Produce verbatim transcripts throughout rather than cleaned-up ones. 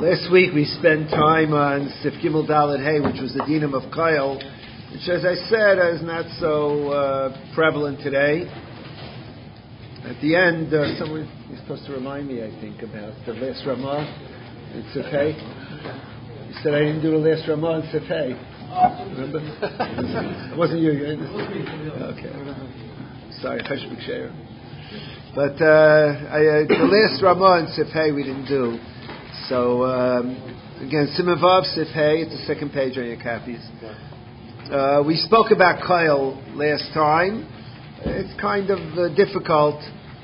Last week we spent time on Sif Gimel Dalet Hey, which was the dinam of Kyle, which, as I said, is not so uh, prevalent today. At the end, uh, someone is supposed to remind me, I think, about the last Ramah in Sif Hey. You said I didn't do the last Ramah in Sif Hey. Remember? It wasn't you. Okay. Sorry, Cheshbuk Sheir. But uh, I, uh, the last Ramah in Sif Hey we didn't do. So, um, again, Siman Vav Sif Hey, it's the second page on your copies. Uh, we spoke about Kyle last time. It's kind of uh, difficult.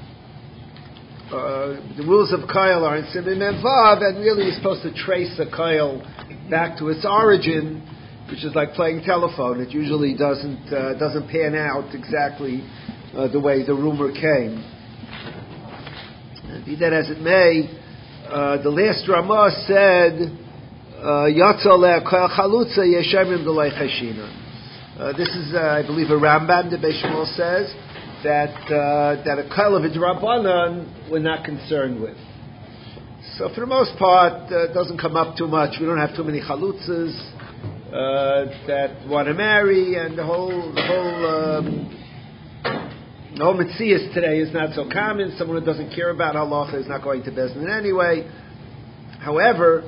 Uh, the rules of Kyle are in Siman Vav, and really you're supposed to trace a Kyle back to its origin, which is like playing telephone. It usually doesn't uh, doesn't pan out exactly uh, the way the rumor came. And be that as it may, Uh, the last Ramah said, "Yatza le'akol chalutza yeshamim d'loi cheshina." This is, uh, I believe, a Rambam. The Beis Shmuel says that uh, that a kol of a drabanan we're not concerned with. So, for the most part, uh, it doesn't come up too much. We don't have too many chalutzas uh, that want to marry, and the whole the whole. Um, The whole Metzias today is not so common. Someone who doesn't care about halacha is not going to Bezdin anyway. However,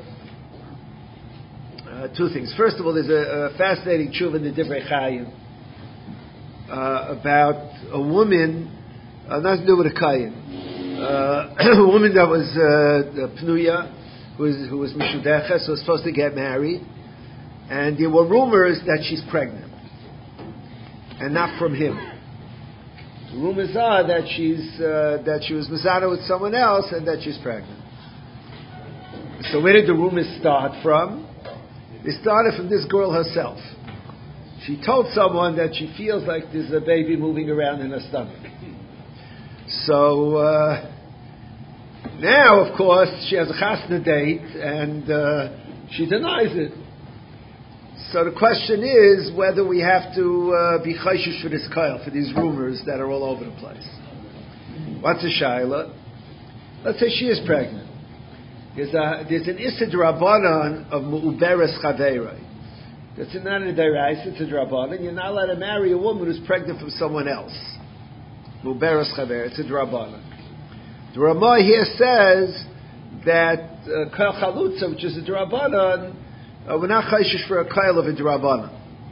uh, two things. First of all, there's a, a fascinating tshuva in the Divrei Chaim uh, about a woman, uh, nothing to do with a kayin, uh, a woman that was uh, pnuya, who was, who was mishudeches, was supposed to get married, and there were rumors that she's pregnant, and not from him. The rumors are that she's uh, that she was mezana with someone else and that she's pregnant. So where did the rumors start from? They started from this girl herself. She told someone that she feels like there's a baby moving around in her stomach. So uh, now, of course, she has a chasna date and uh, she denies it. So the question is whether we have to uh, be chayshish for this kyle, for these rumors that are all over the place. What's a shayla? Let's say she is pregnant. There's, a, there's an issa d'rabbanan of mu'uberes chaveirai. That's not a derais, it's a d'rabbanan. You're not allowed to marry a woman who's pregnant from someone else. Mu'uberes chaveirai, it's a d'rabbanan. The Ramah here says that uh, kal chalutza, which is a d'rabbanan, Uh, we're not chayshish for a kyle of a drabana.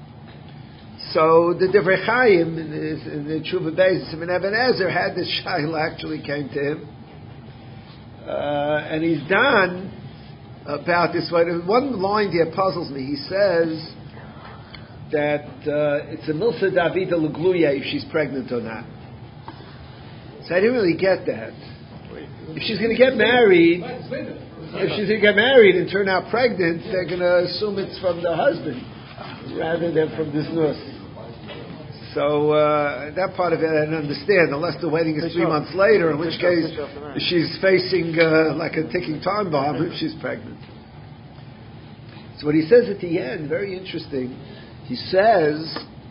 So the Divrei Chaim in the, in the Tshuva Beis, Siman Even Ezer had this shayla actually came to him, uh, and he's done about this way. One line here puzzles me. He says that uh, it's a milsa davida legluya if she's pregnant or not. So I didn't really get that. If she's going to get married. If she's going to get married and turn out pregnant, they're going to assume it's from the husband rather than from this nurse. So uh, that part of it I didn't understand, unless the wedding is three months later, in which case she's facing uh, like a ticking time bomb if she's pregnant. So what he says at the end, very interesting, he says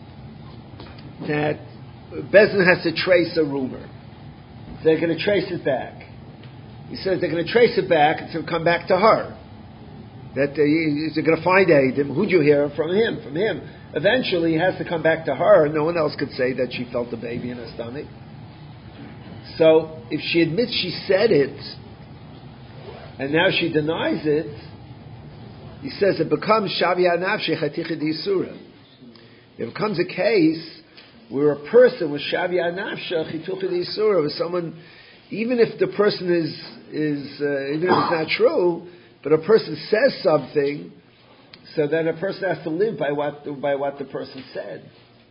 that Bezdin has to trace a rumor. So they're going to trace it back. He says they're going to trace it back. It's going to come back to her. That uh, they're going to find Adam. Who'd you hear from him? From him. Eventually, it has to come back to her. No one else could say that she felt a baby in her stomach. So, if she admits she said it, and now she denies it, he says it becomes Shavia Nafshe Chaticha D'Yisura. It becomes a case where a person with Shavia Nafshe Chaticha D'Yisura, with someone, even if the person is, is uh, even if it's not true, but a person says something, so then a person has to live by what by what the person said.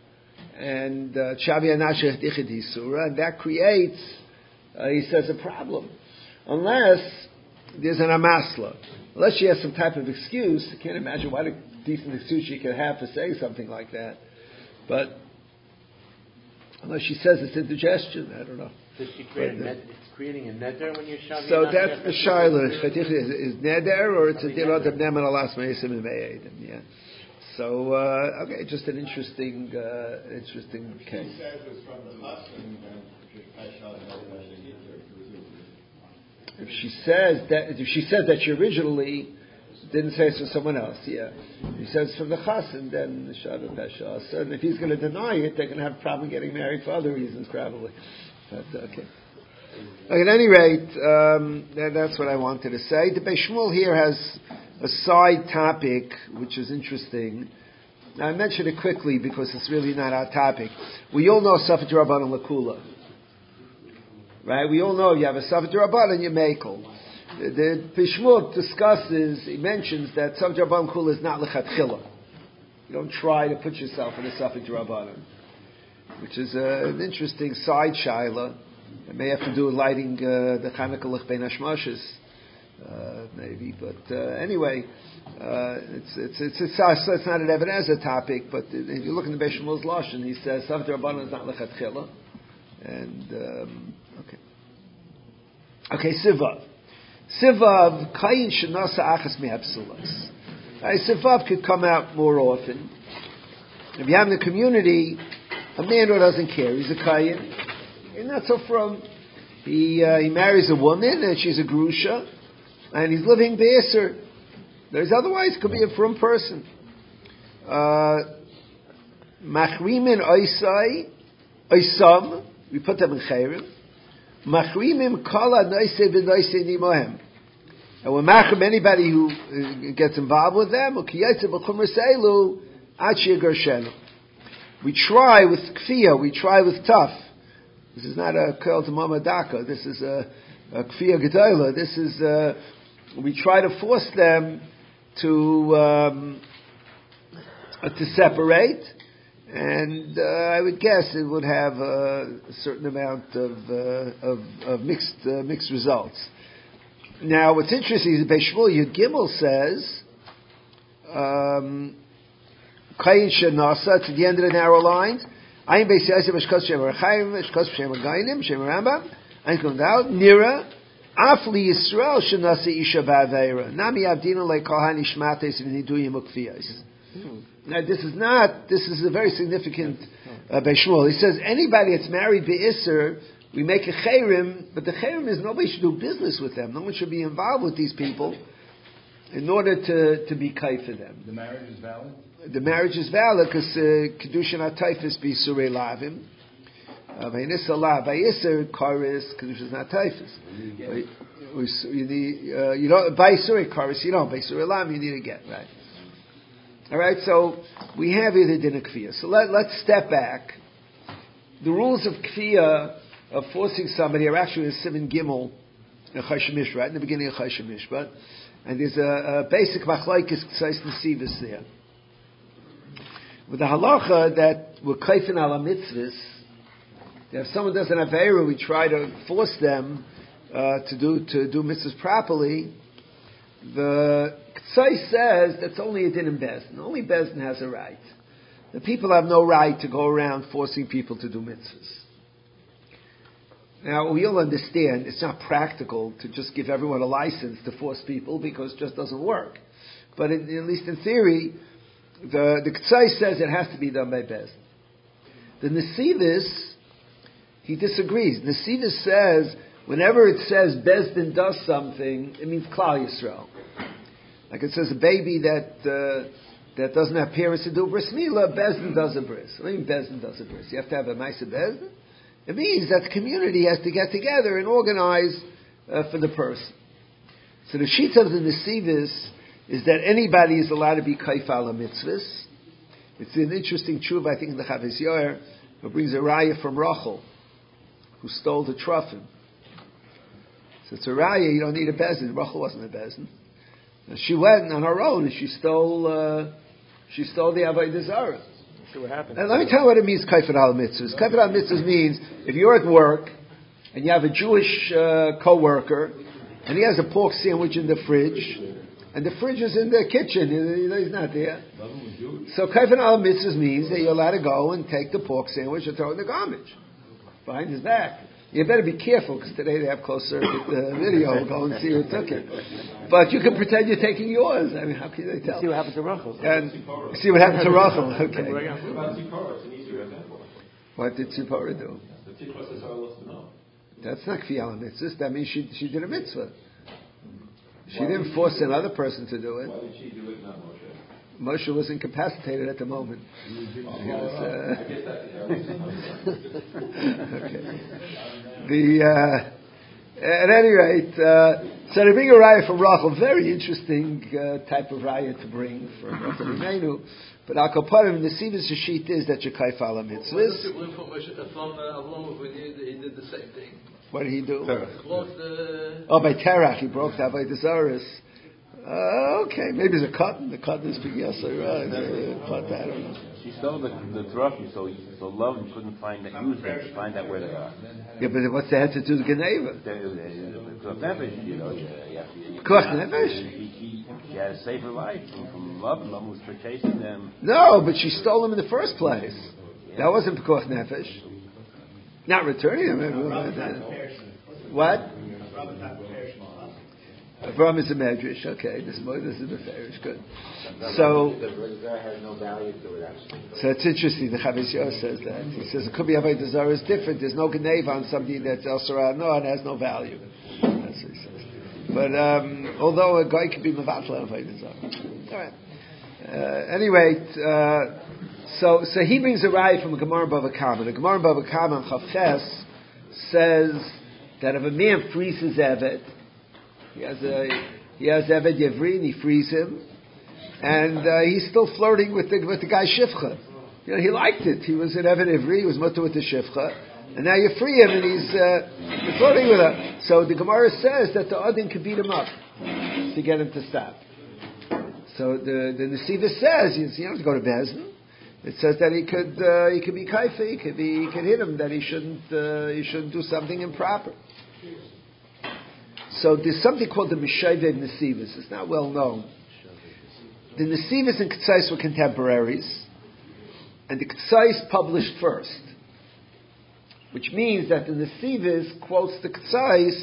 And Shavia Nafshe Chaticha D'Yisura, and that creates, uh, he says, a problem. Unless there's an amasla. Unless she has some type of excuse. I can't imagine what a decent excuse she could have for saying something like that. But unless she says it's indigestion, I don't know. Does she create a ned, it's creating a neder when you're shaving? So that's the shayla. Is neder or it's a dirot of neman alas meisim and me'edim? Yeah. So uh, okay, just an interesting, uh, interesting case. if she says that, if she says that she originally didn't say it's for someone else, yeah. If he says it's from the chassan, then the Shavah Pesha. So, and if he's going to deny it, they're going to have a problem getting married for other reasons, probably. But, okay. At any rate, um, that, that's what I wanted to say. The Beis Shmuel here has a side topic, which is interesting. Now, I mentioned it quickly because it's really not our topic. We all know Safed Rabbanan Lakula. Right? We all know you have a Safed Rabbanan, you Mekel. The, the Beis Shmuel discusses, he mentions that Safed Rabbanan Lakula is not Lechatchila. You don't try to put yourself in a Safed Rabbanan, which is uh, an interesting side shaila. It may have to do with lighting uh, the Chanukah Lich Bein Hashmashas, uh, maybe. But uh, anyway, uh, it's, it's, it's, it's, it's not an Ebenezer topic, but if you look in the Beis Shmuel's Lashon, he says, Safed Rabbanan is not Lechatchila. And, um, okay. Okay, Sivav. Sivav, Kayin Shenasa Achas Mehapsulas. Sivav could come out more often. If you have in the community a man who doesn't care, he's a Kayin, and not so from. He, uh, he marries a woman, and she's a Grusha, and he's living Be'eser. There's otherwise, could be a from person. Machrimin Oisai, Oisam, we put them in Chayrim. Machrimim kala noise v'noise nimohem. And we're machrim anybody who uh, gets involved with them. We try with kfiyah, we try with tough. This is not a kol to mama daka. This is a, a kfiyah gedola. This is uh, we try to force them to um, uh, to separate. And uh, I would guess it would have uh, a certain amount of uh, of, of mixed uh, mixed results. Now, what's interesting is Beis Shmuel Yud Gimel says, um, "Kayin Shenasa." To the end of the narrow lines. Ayin Beis Yosef Eshkos Shem Rechayim Eshkos Shem Gainim Shem Rambam. Ayin comes out Nira Afli Yisrael Shenasa Isha Ba'aveira Nami Avdina LeKohan Ishmates V'Niduyim Ukfiyos. Now, this is not, this is a very significant uh, Beis Shmuel. He says, anybody that's married Be'isr, we make a chayrim, but the chayrim is nobody should do business with them. No one should be involved with these people in order to, to be kai for them. The marriage is valid? The marriage is valid because Kedushin HaTaifis be Surei Lavim. V'Yinisa La, V'Yisr, Karis, Kedushin HaTaifis. You need, uh, you don't, by Surei Karis, you don't, by Surei Lavim, you need to get, right? All right, so we have either din of kfiyah. So let, let's step back. The rules of kfiyah, of forcing somebody, are actually in Siman Gimel, in Choshen Mishpat, in the beginning of Choshen Mishpat. And there's a, a basic machlokes ksais nesivus there. With the halacha that we're kaifin ala mitzvahs, if someone does an aveira, we try to force them uh, to do to do mitzvahs properly. The Ksai says that's only a din in Bezdin. Only Bezdin has a right. The people have no right to go around forcing people to do mitzvahs. Now, we'll understand it's not practical to just give everyone a license to force people because it just doesn't work. But in, at least in theory, the, the Ksai says it has to be done by Bezdin. The Nesivis, he disagrees. Nesivis says whenever it says Bezdin does something, it means Klal Yisrael. Like it says a baby that uh, that doesn't have parents to do bris milah, Bezdin does a bris. What do you mean Bezdin does a bris? You have to have a nice Bezdin? It means that the community has to get together and organize uh, for the person. So the sheet of the Nesivis is that anybody is allowed to be kaif ala mitzvahs. It's an interesting tshuva, I think, in the Chavis Yoyer, who brings a raya from Rachel, who stole the truffin. So it's a raya, you don't need a Bezdin. Rachel wasn't a Bezdin. She went on her own and she stole uh, she stole the Avodah Zarah. See what happened. And let me tell you what it means, kaifet al mitzvahs. Kaifet al mitzvahs means if you're at work and you have a Jewish uh, co-worker and he has a pork sandwich in the fridge and the fridge is in the kitchen, he's not there. So kaifet al mitzvahs means that you're allowed to go and take the pork sandwich and throw it in the garbage behind his back. You better be careful because today they have closed circuit uh, video. Go and see who took it. But you can pretend you're taking yours. I mean, how can they tell? See what happened to Rachel. And see what happened to Rachel. Okay. What about Tzipora? It's an easier example. What did Tzipora do? The Tzipora says, I lost to know. That's not kfiyah al mitzvah. That means she she did a mitzvah. She Why didn't force she another person to do it. Why did she do it, not Moshe? Moshe was incapacitated at the moment. Oh, he was, uh, okay. The uh, at any rate, uh, so to bring a raya from Rachel, very interesting uh, type of raya to bring from Rachel Imenu. But Al Kaparim, the Sivas Shishit is that you kaif ala mitzvahs. What does it learn from Avlom when he did the same thing? What did he do? Terach. The... Oh, by Terach, he broke the Avodah Zaris. Uh, okay, maybe it's a cotton. The cotton is big, yes, right. Uh, cut that. I don't know. She stole the the trophy, so so love couldn't find that use them to find out where they are. Yeah, but what's that have to do with Geneva? The Koch Nefesh, you know. Koch Nefesh. She had to save her life from, from love. Love was for chasing them. No, but she stole them in the first place. Yeah. That wasn't Koch Nefesh. Not returning them. What? Avram is a medrash. Okay, this this is a medrash. Good. So, has no value to it. So it's interesting. The Chavis Yor says that. He says it could be Avodah Zarah is different. There's no Geneva on something that's El Sarah no and has no value. That's what he says. But um, although a guy could be Mevatla Avodah Zarah. All right. Uh, anyway, uh, so so he brings a raya from a Gemara Bava Kama. The Gemara Bava Kama on Chavches says that if a man frees his Eved, He has a he has Eved Yevri and he frees him, and uh, he's still flirting with the with the guy Shifcha. You know, he liked it. He was an Eved Yevri. He was mutter with the Shifcha, and now you free him and he's uh, flirting with her. So the Gemara says that the Adin could beat him up to get him to stop. So the the Nesiva says you don't have to go to Bezdin. It says that he could uh, he could be kaifa, he could be he could hit him, that he shouldn't uh, he shouldn't do something improper. So there's something called the Mishayvev Nesivas. It's not well known. The Nesivas and Ketzais were contemporaries, and the Ketzais published first, which means that the Nesivas quotes the Ketzais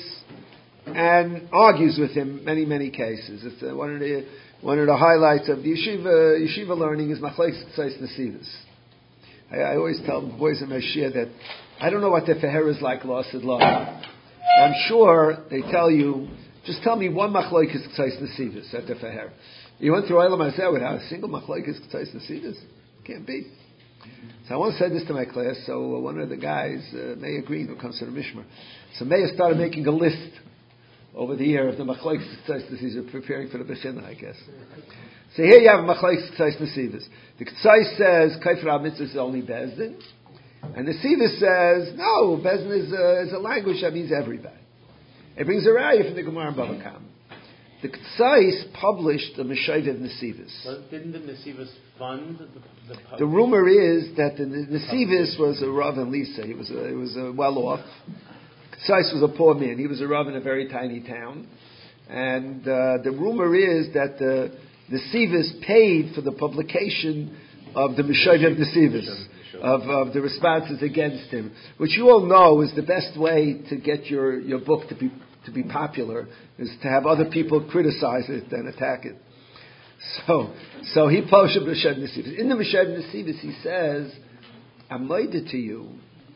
and argues with him many, many cases. It's uh, one of the one of the highlights of the yeshiva yeshiva learning is Machlekes Ketzais Nesivas. I, I always tell the boys in my shir that I don't know what the Feher is like, lost at law. I'm sure they tell you, just tell me one machlokes Ketzais Nesivas at the Feher. You went through Olam Hazeh without a single machlokes Ketzais Nesivas? Can't be. So I once said this to my class, so uh, one of the guys, uh, Meir Green, who comes to the Mishmar, so Meir started making a list over the year of the machlokes Ketzais Nesivas, preparing for the Bechina, I guess. So here you have machlokes Ketzais Nesivas. The Ketzais says, Kaifer HaMitzvah is only Bezdin. And the Siva says, no, Bezdin is a, is a language that means everybody. It brings a raya from the Gemara and Bava Kama. The Ketzais published the Meshayvev Nesivas. But didn't the Nesivas fund the, the The rumor is that the Nesivas was a Rav in Lisa. He was a, he was a well off. Ketzais was a poor man. He was a Rav in a very tiny town. And uh, the rumor is that the Nesivas paid for the publication of the Meshayvev Nesivas. Of, of the responses against him, which you all know is the best way to get your, your book to be to be popular, is to have other people criticize it and attack it. So, so he posted Meshayvev Nesivas. In the Meshayvev Nesivas, he says, "I'm loided to you,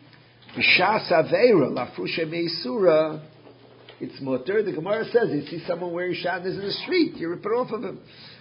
b'shas aveira lafrusha meisura." It's mutter. The Gemara says, you see someone wearing shandas in the street, you rip it off of him.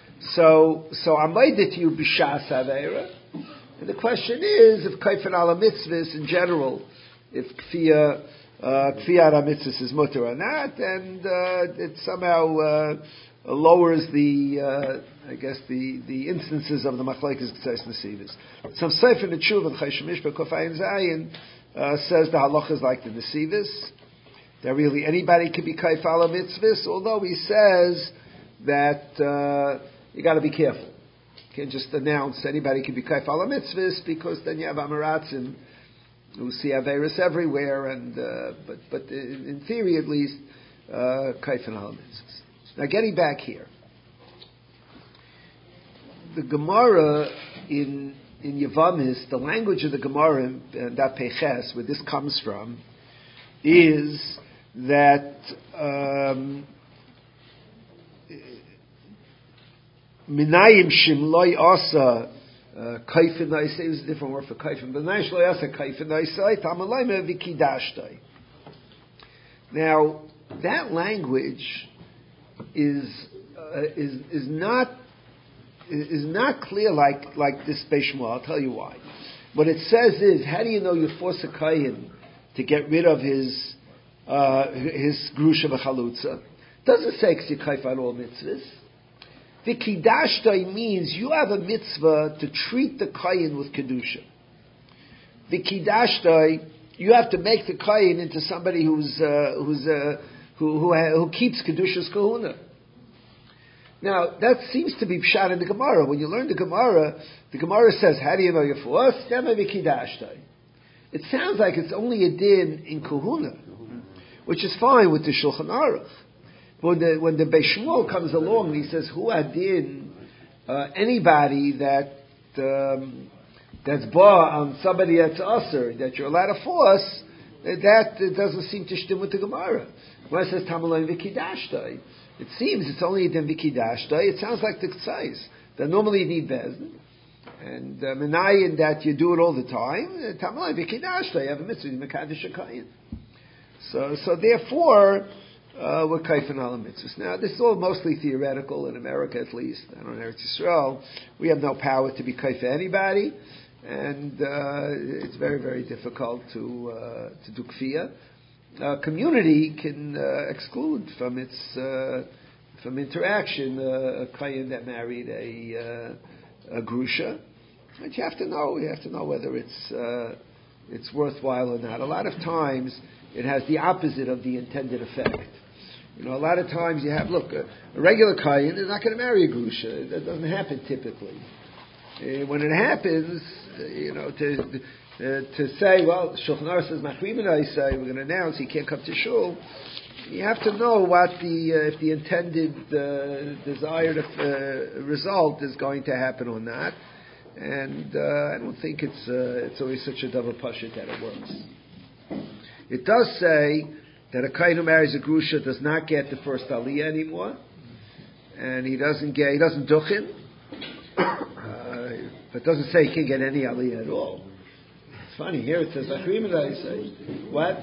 So, so I'm loided to you b'shas aveira. And the question is, if kaifin ala mitzvahs in general, if kfiyah kfiyah ala mitzvahs is mutter or not, and uh, it somehow uh, lowers the, uh, I guess, the, the instances of the machlekes Ketzais Nesivas. Some Sefer Neshuv and Chayshim Mishpah Kofayin Zayin says the halacha is like the Nesivas, that really anybody can be kaif ala mitzvahs, although he says that uh, you got to be careful. You can't just announce anybody can be kaif ala mitzvahs, because then you have amaratzim who see averis everywhere, and uh, but but in, in theory at least uh, kaif ala mitzvahs. Now getting back here, the Gemara in in Yavamis, the language of the Gemara in that Peches, where this comes from, is that um, Minayim Shimloi Asa Kaifin Naisai is a different word for Kaifin, but Minayim Shimloi Asa Kaifin Naisai Tamalayim Vikidashtai. Now, that language is uh, is is not is not clear like like this Beis Shmuel. I'll tell you why. What it says is, how do you know you force a kohen to get rid of his uh, his grusha v'chalutza? Doesn't say because you kaif on all mitzvahs. V'kiddashtai means you have a mitzvah to treat the kohen with kedusha. V'kiddashtai, you have to make the kohen into somebody who's uh, who's uh, who who, who keeps kedusha's kahuna. Now that seems to be pshat in the Gemara. When you learn the Gemara, the Gemara says, "How do you know you're forced?" V'kiddashtai. It sounds like it's only a din in kahuna, which is fine with the Shulchan Aruch. When the when the Beis Shmuel comes along and he says, "Who adin uh, anybody that um, that's ba on somebody that's usher that you're allowed to force," that, that doesn't seem to shtim with the Gemara. When it says Tamalayim v'kiddashtai, it seems it's only din v'kiddashtai. It sounds like the tzais that normally you need bezdin and uh, menayin that you do it all the time. Tamalayim v'kiddashtai, you have a mitzvah mekadosh hakayin. So so therefore. Uh, we're kaifin ala mitzvahs. Now, this is all mostly theoretical in America, at least. I don't know, in Eretz Yisrael, we have no power to be kaif anybody, and uh, it's very, very difficult to uh, to do kfiyah. Uh, community can uh, exclude from its uh, from interaction uh, a kayin that married a uh, a grusha, but you have to know. You have to know whether it's uh, it's worthwhile or not. A lot of times, it has the opposite of the intended effect. You know, a lot of times you have, look, a, a regular kohen is not going to marry a grusha. That doesn't happen typically. Uh, when it happens, uh, you know, to uh, to say, well, Shulchan Aruch says, Machrimin I say, we're going to announce he can't come to shul. You have to know what the, uh, if the intended, uh, desired uh, result is going to happen or not. And uh, I don't think it's uh, it's always such a double pashut that it works. It does say that a kohen who marries a grusha does not get the first aliyah anymore, and he doesn't get he doesn't duchin, uh, but it doesn't say he can't get any aliyah at all. It's funny here. It says achrim I say what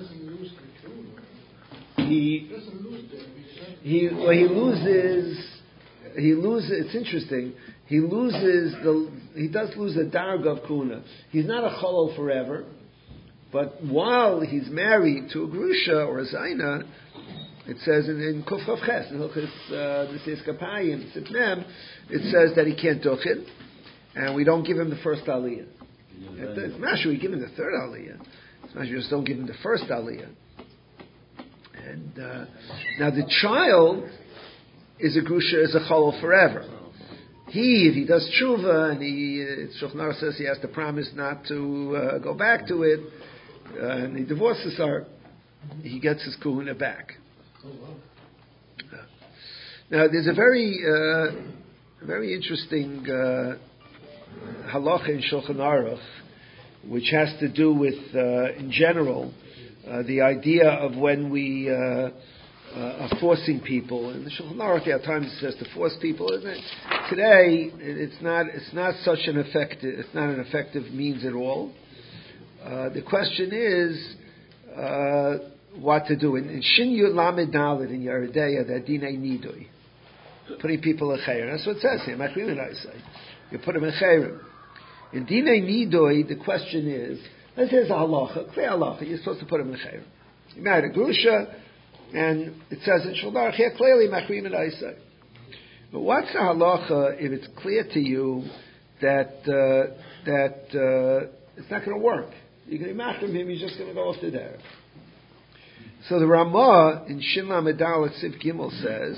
he he well he loses he loses. It's interesting. He loses the he does lose the darga of kuna. He's not a cholol forever. But while he's married to a grusha or a zaina, it says in, in Kuf Chav Ches, in Hilchis Nesias Kapayim, Sipnem, it says that he can't duchin, and we don't give him the first aliyah. It's not sure we give him the third aliyah. It's not sure we just don't give him the first aliyah. And uh, now the child is a grusha, is a cholol forever. He, if he does tshuva, and he, uh, Shulchan Aruch says he has to promise not to uh, go back to it, Uh, and he divorces her, he gets his kahuna back. Oh, wow. uh, now, there's a very, uh, very interesting uh, halacha in Shulchan Aruch, which has to do with, uh, in general, uh, the idea of when we uh, uh, are forcing people. In the Shulchan Aruch, there are times it says to force people. Isn't it? Today, it's not. It's not such an effective. It's not an effective means at all. Uh, the question is uh, what to do. In, in Shin Yud Lamed Dalet in Yeridea, that Dinei Nidui, putting people in Chayrim. That's what it says here. Machrimin I say, you put them in Chayrim. In Dinei Nidui, the question is, let's say it's a halacha, clear halacha. You're supposed to put them in Chayrim. You married a grusha, and it says in Shulchan Aruch here clearly Machrimin I say. But what's the halacha if it's clear to you that uh, that uh, it's not going to work? You're going to machrim him, he's just going to go off to there. So the Ramah in Shin Lamed Dalet Siv Gimel says,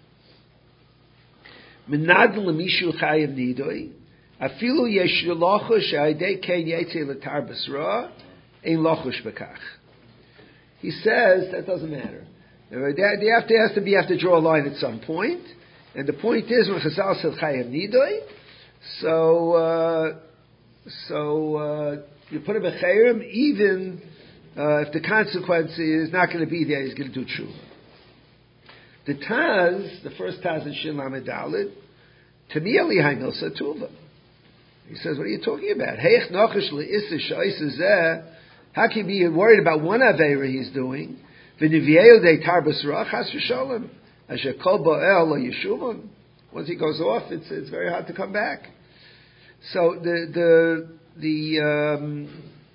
Menad lemishu chayav nidoi, afilu yesh lochush ha'idei kein yetzei l'tar basra, ein lochush bekach. He says that doesn't matter. They have to, has to be, you have to draw a line at some point, and the point is when Chazal said chayav nidoi, so uh, so. Uh, You put him in chayrim, even uh, if the consequence is not going to be there, he's going to do tshuva. The Taz, the first Taz in Shin Lamed Dalet, Taniyali Hainosa Tuva. He says, what are you talking about? Heich nochish le'issa sh'oisa zeh. How can you be worried about one aveira he's doing? V'niviel de tarbas ruach has v'sholem. Asher kol bo'el lo yeshuvon. Once he goes off, it's it's very hard to come back. So the the the um,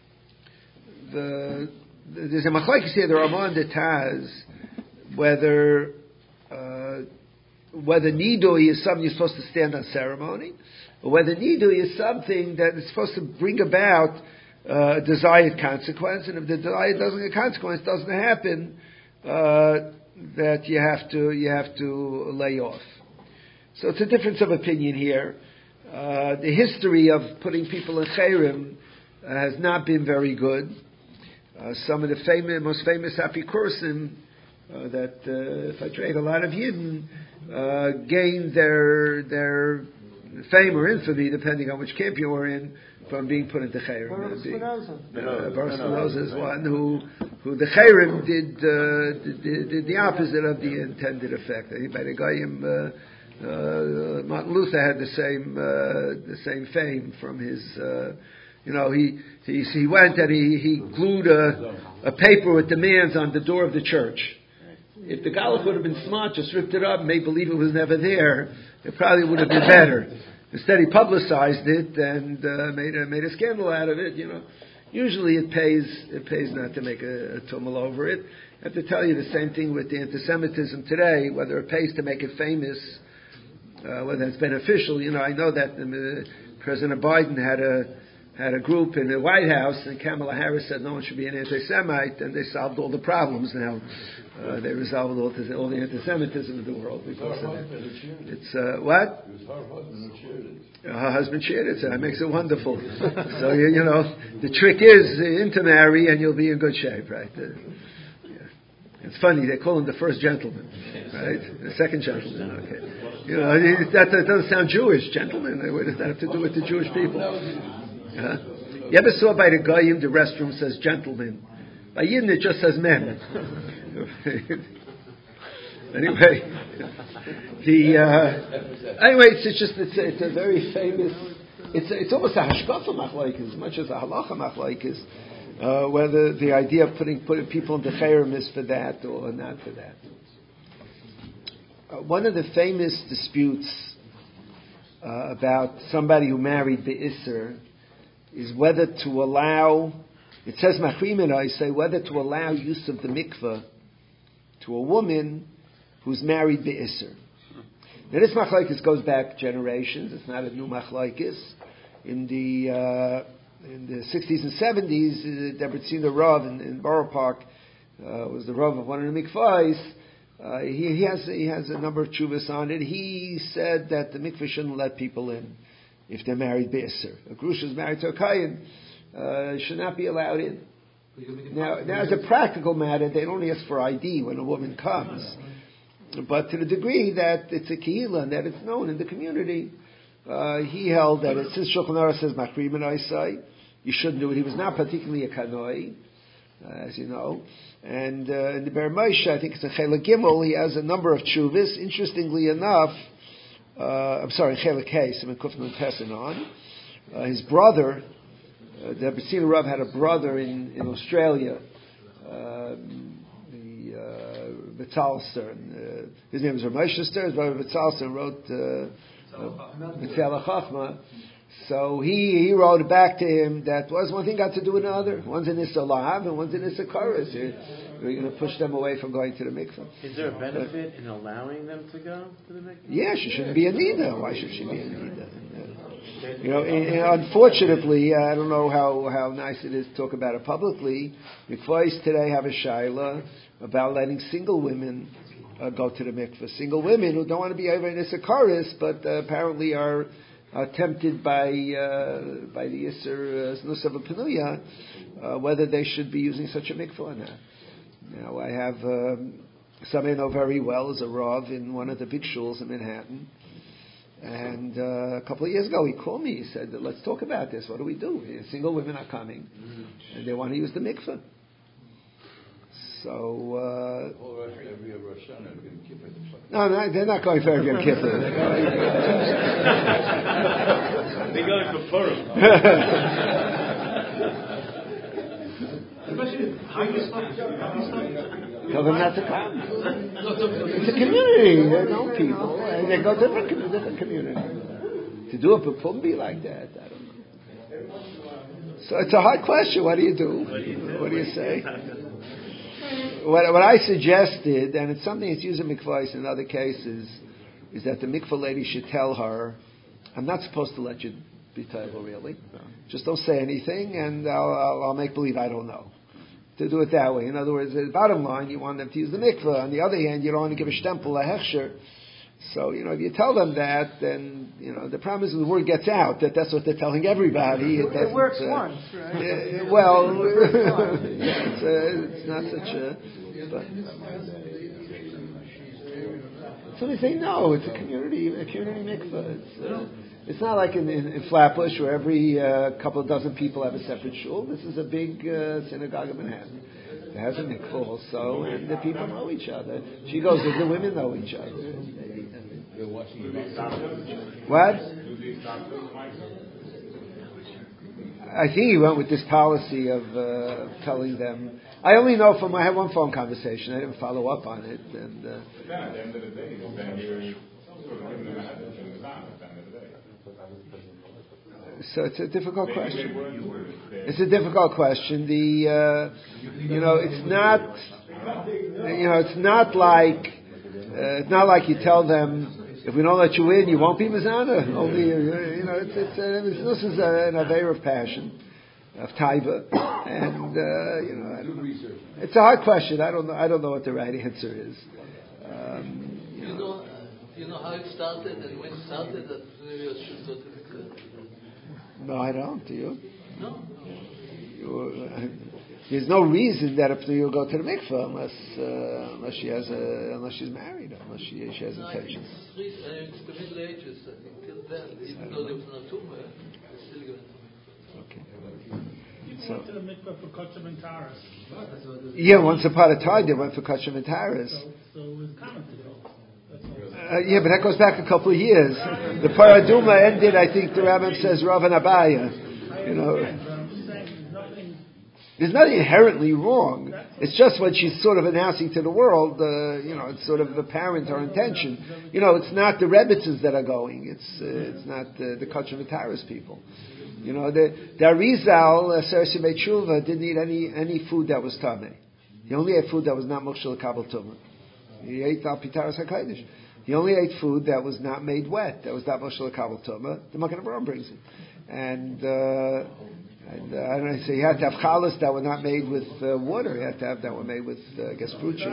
the, the there's a machlokes here. The Ramon de Taz whether uh, whether nidui is something you're supposed to stand on ceremony, or whether nidui is something that is supposed to bring about uh, a desired consequence, and if the desired doesn't consequence doesn't happen, uh, that you have to you have to lay off. So it's a difference of opinion here. Uh, the history of putting people in chayrim uh, has not been very good. Uh, some of the famous, most famous apikurosim uh, that, uh, if I trade a lot of Yidden, uh, gained their their fame or infamy, depending on which camp you were in, from being put into chayrim. Baruch Spinoza. Baruch Spinoza is one who who the chayrim did, uh, did, did the opposite of the intended effect. By the Goyim, uh, Uh, Martin Luther had the same uh, the same fame from his. Uh, you know, he, he he went and he he glued a, a paper with demands on the door of the church. If the Galach would have been smart, just ripped it up, made believe it was never there, it probably would have been better. Instead, he publicized it and uh, made a made a scandal out of it. You know, usually it pays it pays not to make a, a tumult over it. I have to tell you the same thing with the anti-Semitism today. Whether it pays to make it famous. Uh, whether it's beneficial, you know, I know that um, uh, President Biden had a had a group in the White House, and Kamala Harris said no one should be an anti-Semite, and they solved all the problems now. Uh, they resolved all, the, all the anti-Semitism of the world because of it. It's uh, what? Her husband shared it, so that makes it wonderful. So you, you know, the trick is uh, intermarry, and you'll be in good shape, right? Uh, It's funny, they call him the first gentleman, right? The second gentleman, okay. You know, that, that doesn't sound Jewish, gentlemen. What does that have to do with the Jewish people? Uh-huh. You ever saw by the Goyim, the restroom says gentlemen. By Yidden, it just says men. Anyway, the, uh, anyway, it's, it's just, it's a, it's a very famous, it's a, it's almost a hashkafa machlokes as much as a halacha machlokes. Uh, whether the idea of putting putting people into chayrim is for that or not for that. Uh, one of the famous disputes uh, about somebody who married the Isser is whether to allow, it says machrimin, I say, whether to allow use of the mikveh to a woman who's married the Isser. Now this machlokes goes back generations, it's not a new machlokes. In the uh, In the sixties and seventies, uh, Debretzina Rav in, in Borough Park uh, was the Rav of one of the mikvahs. Uh, he, he has he has a number of tshuvas on it. He said that the mikvah shouldn't let people in if they're married b'isser. A grusha is married to a kayin, uh, should not be allowed in. Now, now, as a practical matter, they don't ask for I D when a woman comes, but to the degree that it's a kehillah and that it's known in the community. Uh, he held that it, since Shulchan Aruch says Machrim and Isai, you shouldn't do it. He was not particularly a Kanoi, uh, as you know. And uh, in the Ber Moshe, I think it's a Chelek Gimel, he has a number of tshuvas. Interestingly enough, uh, I'm sorry, Chelek Hey, Simon Kufman Pessin on. Uh, his brother, uh, the Debretzina Rav had a brother in, in Australia, um, the uh, Vitzalster. Uh, his name was Rav Moshe Stern, his brother Vitzalster wrote uh, Mitzvah Chachma. So he he wrote back to him that was one thing got to do with another. One's in Issa Lahav and one's in Issa Karas. You're, you're going to push them away from going to the mikveh. Is there a benefit in allowing them to go to the mikveh? Yeah, she shouldn't be a nida. Why should she be a nida? You know, and, and unfortunately, I don't know how, how nice it is to talk about it publicly. Mikvahs today have a shaila about letting single women Uh, go to the mikveh. Single women who don't want to be over in Issa Karis, but uh, apparently are, are tempted by uh, by the Isser Znusav uh, Penuya, uh, whether they should be using such a mikveh or not. Now, I have um, somebody I know very well is a Rav in one of the big shuls in Manhattan, and uh, a couple of years ago he called me. He said, "Let's talk about this. What do we do? Single women are coming, and they want to use the mikveh." So, uh, no, no, they're not going for every Yom Kippur. They're going for Purim. The question is, how you stop? How you stop? Tell them not to come. It's a community. They know people, and they go to a different, different community. To do a pupumbi like that, I don't know. So it's a hard question. What do you do? What do you say? What, what I suggested, and it's something that's used in mikvahs in other cases, is that the mikvah lady should tell her, I'm not supposed to let you be table, really. No. Just don't say anything, and I'll, I'll, I'll make believe I don't know. To do it that way. In other words, the bottom line, you want them to use the mikvah. On the other hand, you don't want to give a stempel, a hechsher. So, you know, if you tell them that, then, you know, the problem is the word gets out, that that's what they're telling everybody. It, it, it works uh, once, right? Uh, well, yeah, it's, uh, it's not such a... But, so they say, no, it's a community, a community mikvah. It's, uh, it's not like in, in, in Flatbush where every uh, couple of dozen people have a separate shul. This is a big uh, synagogue in Manhattan. It has a mikvah also, and the people know each other. She goes, the women know each other. What? I think he went with this policy of uh, telling them. I only know from I had one phone conversation. I didn't follow up on it. And uh, at the end of the day, then you're sort of giving them a head at the end of the day. So it's a difficult question. It's a difficult question. The uh, you know, it's not you know, it's not like uh, it's not like you tell them, if we don't let you in, you won't be mizana. Only you know, it's, it's, uh, this is an aveir of passion, of taiva, and uh, you know, I don't know. It's a hard question. I don't know. I don't know what the right answer is. Um, you, you know, know uh, you know how it started and when it started that you should go to the No, I don't. Do you? No. You, uh, there's no reason that if you go to the mikveh unless uh, unless she has a unless she's married, unless she she has no, intentions. It's, it's the Middle Ages. I think till then, even though there was no tumor, they still going to Okay. People So, went to the mikveh for Kachim and Taras. yeah, once upon a time they went for Kachim and Taras. So, so it was common to go. Uh, yeah, but that goes back a couple of years. The Paraduma ended, I think the Rambam says, Rav and Abaya. You know. There's nothing inherently wrong. It's just when she's sort of announcing to the world, uh, you know, it's sort of apparent her intention. You know, it's not the Rebitzes that are going. It's uh, it's not uh, the Kachim V'Taras people. You know, the, the Arizal, uh, Sersi Beit didn't eat any any food that was tameh. He only ate food that was not Mukshel Kabel Tumah. He ate Al Pitaras HaKadosh. He only ate food that was not made wet, that was not Mukshel Kabel Tumah. The Magen Avraham brings it. And... Uh, And uh, I don't know, so you had to have challahs that were not made with uh, water. You had to have that were made with, uh, I guess, fruit juice.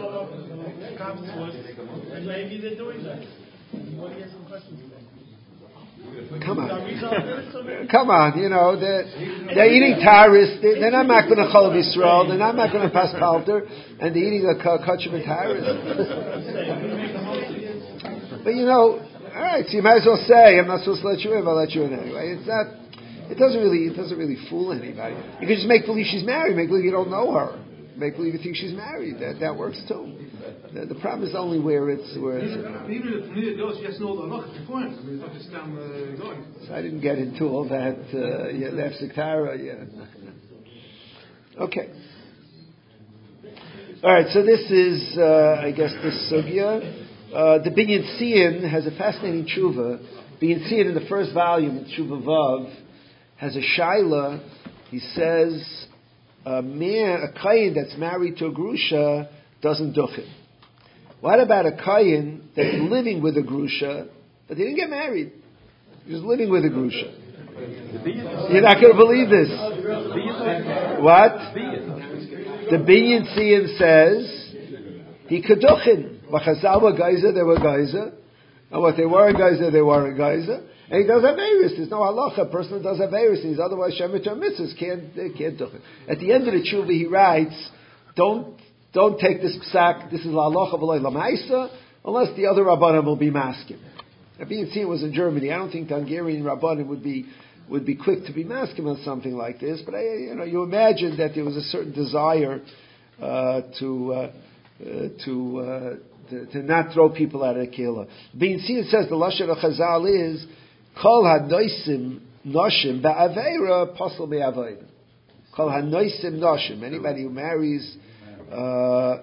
And maybe they're doing that. What do you have some questions about? Come on. Come on, you know, they're, they're eating taris, they, they're not making a chol of Yisrael, they're not making a pas palter, and they're eating a kachim and taris. But you know, alright, so you might as well say, I'm not supposed to let you in, I'll let you in anyway. It's not... It doesn't really, it doesn't really fool anybody. You can just make believe she's married, make believe you don't know her, make believe you think she's married. That that works too. The, the problem is only where it's where it's. So I didn't get into all that. Uh, yeah, Lefsiktara, yeah. Okay. All right. So this is, uh, I guess, this sugya. Uh, the Binyan Tzion has a fascinating tshuva. Binyan Tzion in the first volume, Tshuva Vav, has a shaila. He says a man, a kayin that's married to a grusha doesn't duchen. What about a kayin that's living with a grusha, but they didn't get married? He was living with a grusha. You're not going to believe this. What? The Binyan Tzion says he could duchen. B'chazal were geyser, they were geyser. And what they weren't geyser, they weren't geyser. And he does have Averis. There's no halacha. A person who does have Averis, he's otherwise Shemitah or Mitzvahs can't, they can't do it. At the end of the tshuva, he writes, don't, don't take this psak, this is la halacha v'loy lamaisa, unless the other Rabbanim will be maskim. If Binyan Tzion was in Germany, I don't think the Hungarian Rabbanim would be, would be quick to be maskim on something like this, but I, you know, you imagine that there was a certain desire, uh, to, uh, uh, to, uh, to, to not throw people out of the kehillah. Binyan Tzion says the lashon of Chazal is, Kol hanoisim noshim ba'aveira posel be'avoida. Kol hanoisim noshim. Anybody who marries uh,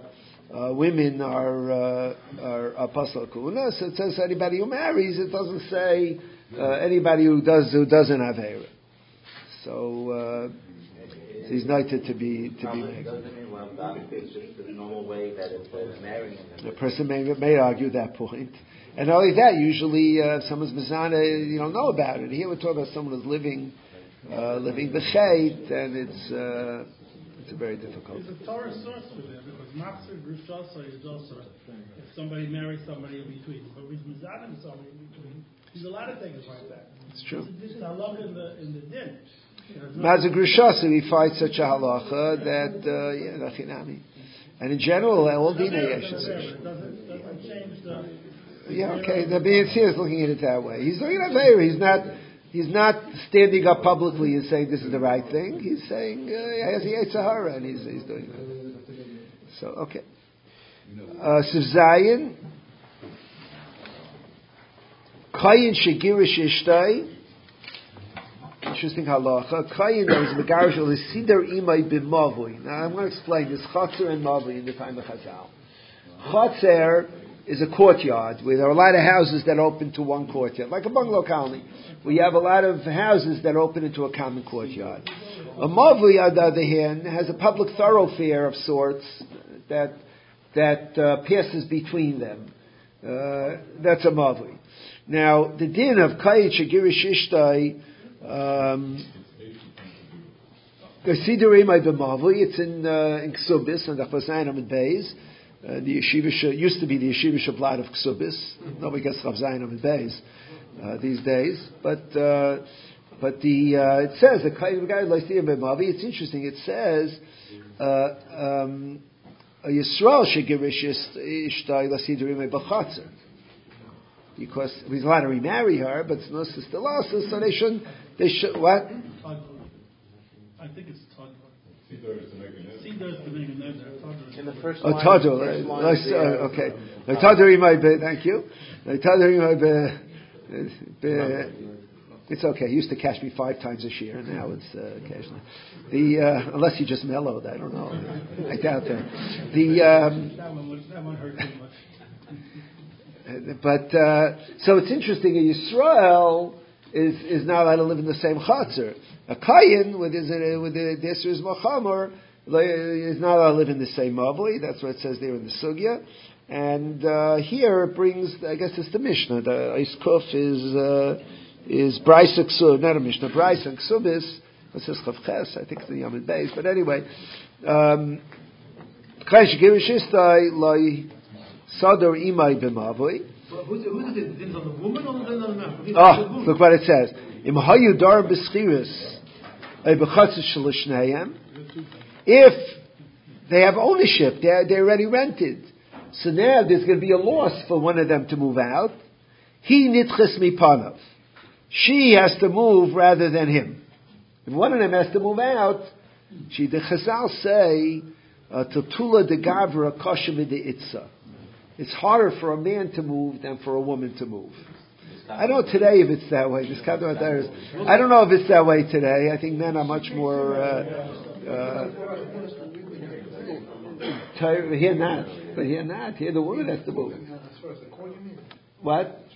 uh, women are uh, are, are pasal kuna. So it says anybody who marries. It doesn't say uh, anybody who does who doesn't have Eira. So, uh, so he's noted to be to be married. Doesn't mean well, it's just the normal way that it's uh, marrying. The person may may argue that point. And not only that, usually uh, if someone's mizana, you don't know about it. Here we're talking about someone who's living uh, living b'cheit, and it's uh, it's a very difficult. There's a Torah source for that because Machzor Grushosa is also if somebody marries somebody in between, but with mizana and somebody in between, there's a lot of things like that. It's true. This is halakha in the in the din. Mazah Grushosa, we find such a halacha that uh, yeah, nachinami, and in general, all dinei yeshes. It doesn't doesn't change the. Yeah, okay. The B N C is looking at it that way. He's looking at Aveira. He's not. He's not standing up publicly and saying this is the right thing. He's saying uh, he has the Sahara, and he's he's doing that. So okay. Uh, Sivzayin. Kayin shegirish ishtai. Interesting halacha. Kayin is megarish ol sidar imay b'mavui. Now I'm going to explain this chatzer and mavui in the time of Chazal. Chatzer is a courtyard where there are a lot of houses that open to one courtyard, like a bungalow colony. We have a lot of houses that open into a common courtyard. A mavli, on the other hand, has a public thoroughfare of sorts that that uh, passes between them. Uh, that's a mavli. Now, the din of kayit shegirish ishtai, um, the sidurim b'mavli, it's in uh, in Ksubis and the Chazayin and Beis. Uh, the yeshiva used to be the yeshiva shablat of Ksubis. Nobody gets Rav Zayin and Beis uh, these days, but uh, but the uh, it says the kind of guy like the Mavi. It's interesting. It says uh, um, a Yisrael shegirish ishtai lasidurim b'chatzer, because he's allowed to remarry her, but it's no sister losses, so they shouldn't. They should what? I think it's Tador. Sidor is to make a neder. In the first Oh, line. Tador. first Uh, line nice, of the, uh, okay. Like Tador might be. Thank you. Like Tador might be. It's okay. He used to catch me five times a year, and now it's uh, occasionally. The uh, unless he just mellowed, I don't know. I doubt that. The um, That one was, that one hurt too much. but uh, so it's interesting. A Yisrael is is not allowed to live in the same chatzar. A Kayin with his with the Desir is Machamor is not allowed to live in the same mavli. That's what it says there in the Sugya. And uh, here it brings, I guess it's the Mishnah. The Eiskuf is uh, is Bryce Ksub, not a Mishnah. Bryce and Ksubis. It says Chavches. I think it's the Yamid Beis. But anyway, Kayish Girishistai Lai Sador Imai B'Mavli. Who's the depends on the woman or the on the man? Oh, look what it says. Im hayu dar b'schiris ay b'chatzis shalishneim. If they have ownership, they they already rented. So now there's going to be a loss for one of them to move out. He nitches mipanav. She has to move rather than him. If one of them has to move out, she the Chazal say tatula de gavra kosher de itza. It's harder for a man to move than for a woman to move. I don't know today if it's that way. This I don't know if it's that way today. I think men are much more. Uh, uh, here not, but here not. Here the woman has to move. What?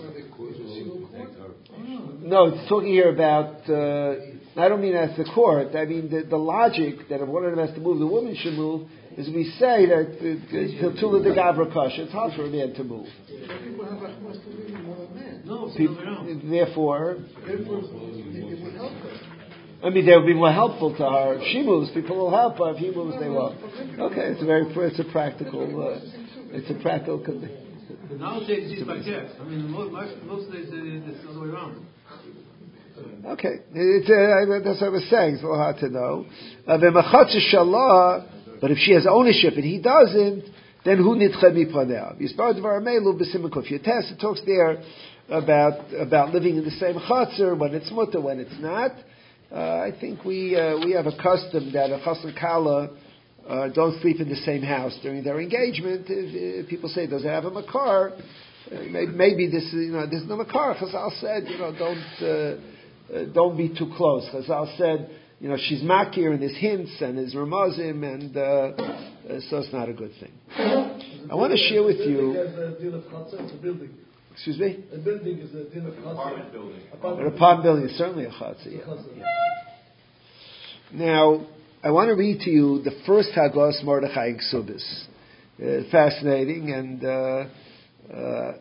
No, it's talking here about. Uh, I don't mean as the court. I mean the, the logic that if one of them has to move, the woman should move. Is we say that Tiltula de Gavra Kasha, it's hard for a man to move. People have a chance to live more than men. No, People, therefore, Therefore, it would help her. I mean, they would be more helpful to her. If she moves, people will help her. If he moves, they won't. Okay, it's a very, it's a practical, uh, it's a practical. But nowadays it's like that. I mean, most, most days it's the other way around. Okay, it's, uh, that's what I was saying. It's a little hard to know. Uh, But if she has ownership and he doesn't, then who nitcha mipaneh? If you test, it talks there about about living in the same chatzar, when it's mutter, when it's not. Uh, I think we uh, we have a custom that a chassan kala uh, don't sleep in the same house during their engagement. If, if people say, does it have a makar? Uh, maybe, maybe this is, you know, there's no makar. Chazal said, you know, don't uh, uh, don't be too close. Chazal said, you know, she's makir and there's hints and there's ramazim, and uh, uh, so it's not a good thing. I want to share with you. It's a building. Excuse me? A building is a din of chatzah. Apartment building. An apartment building is certainly a chatzah. Yeah. Yeah. Now, I want to read to you the first Hagos Mordechai in Ksubis. Uh, fascinating, and uh, uh,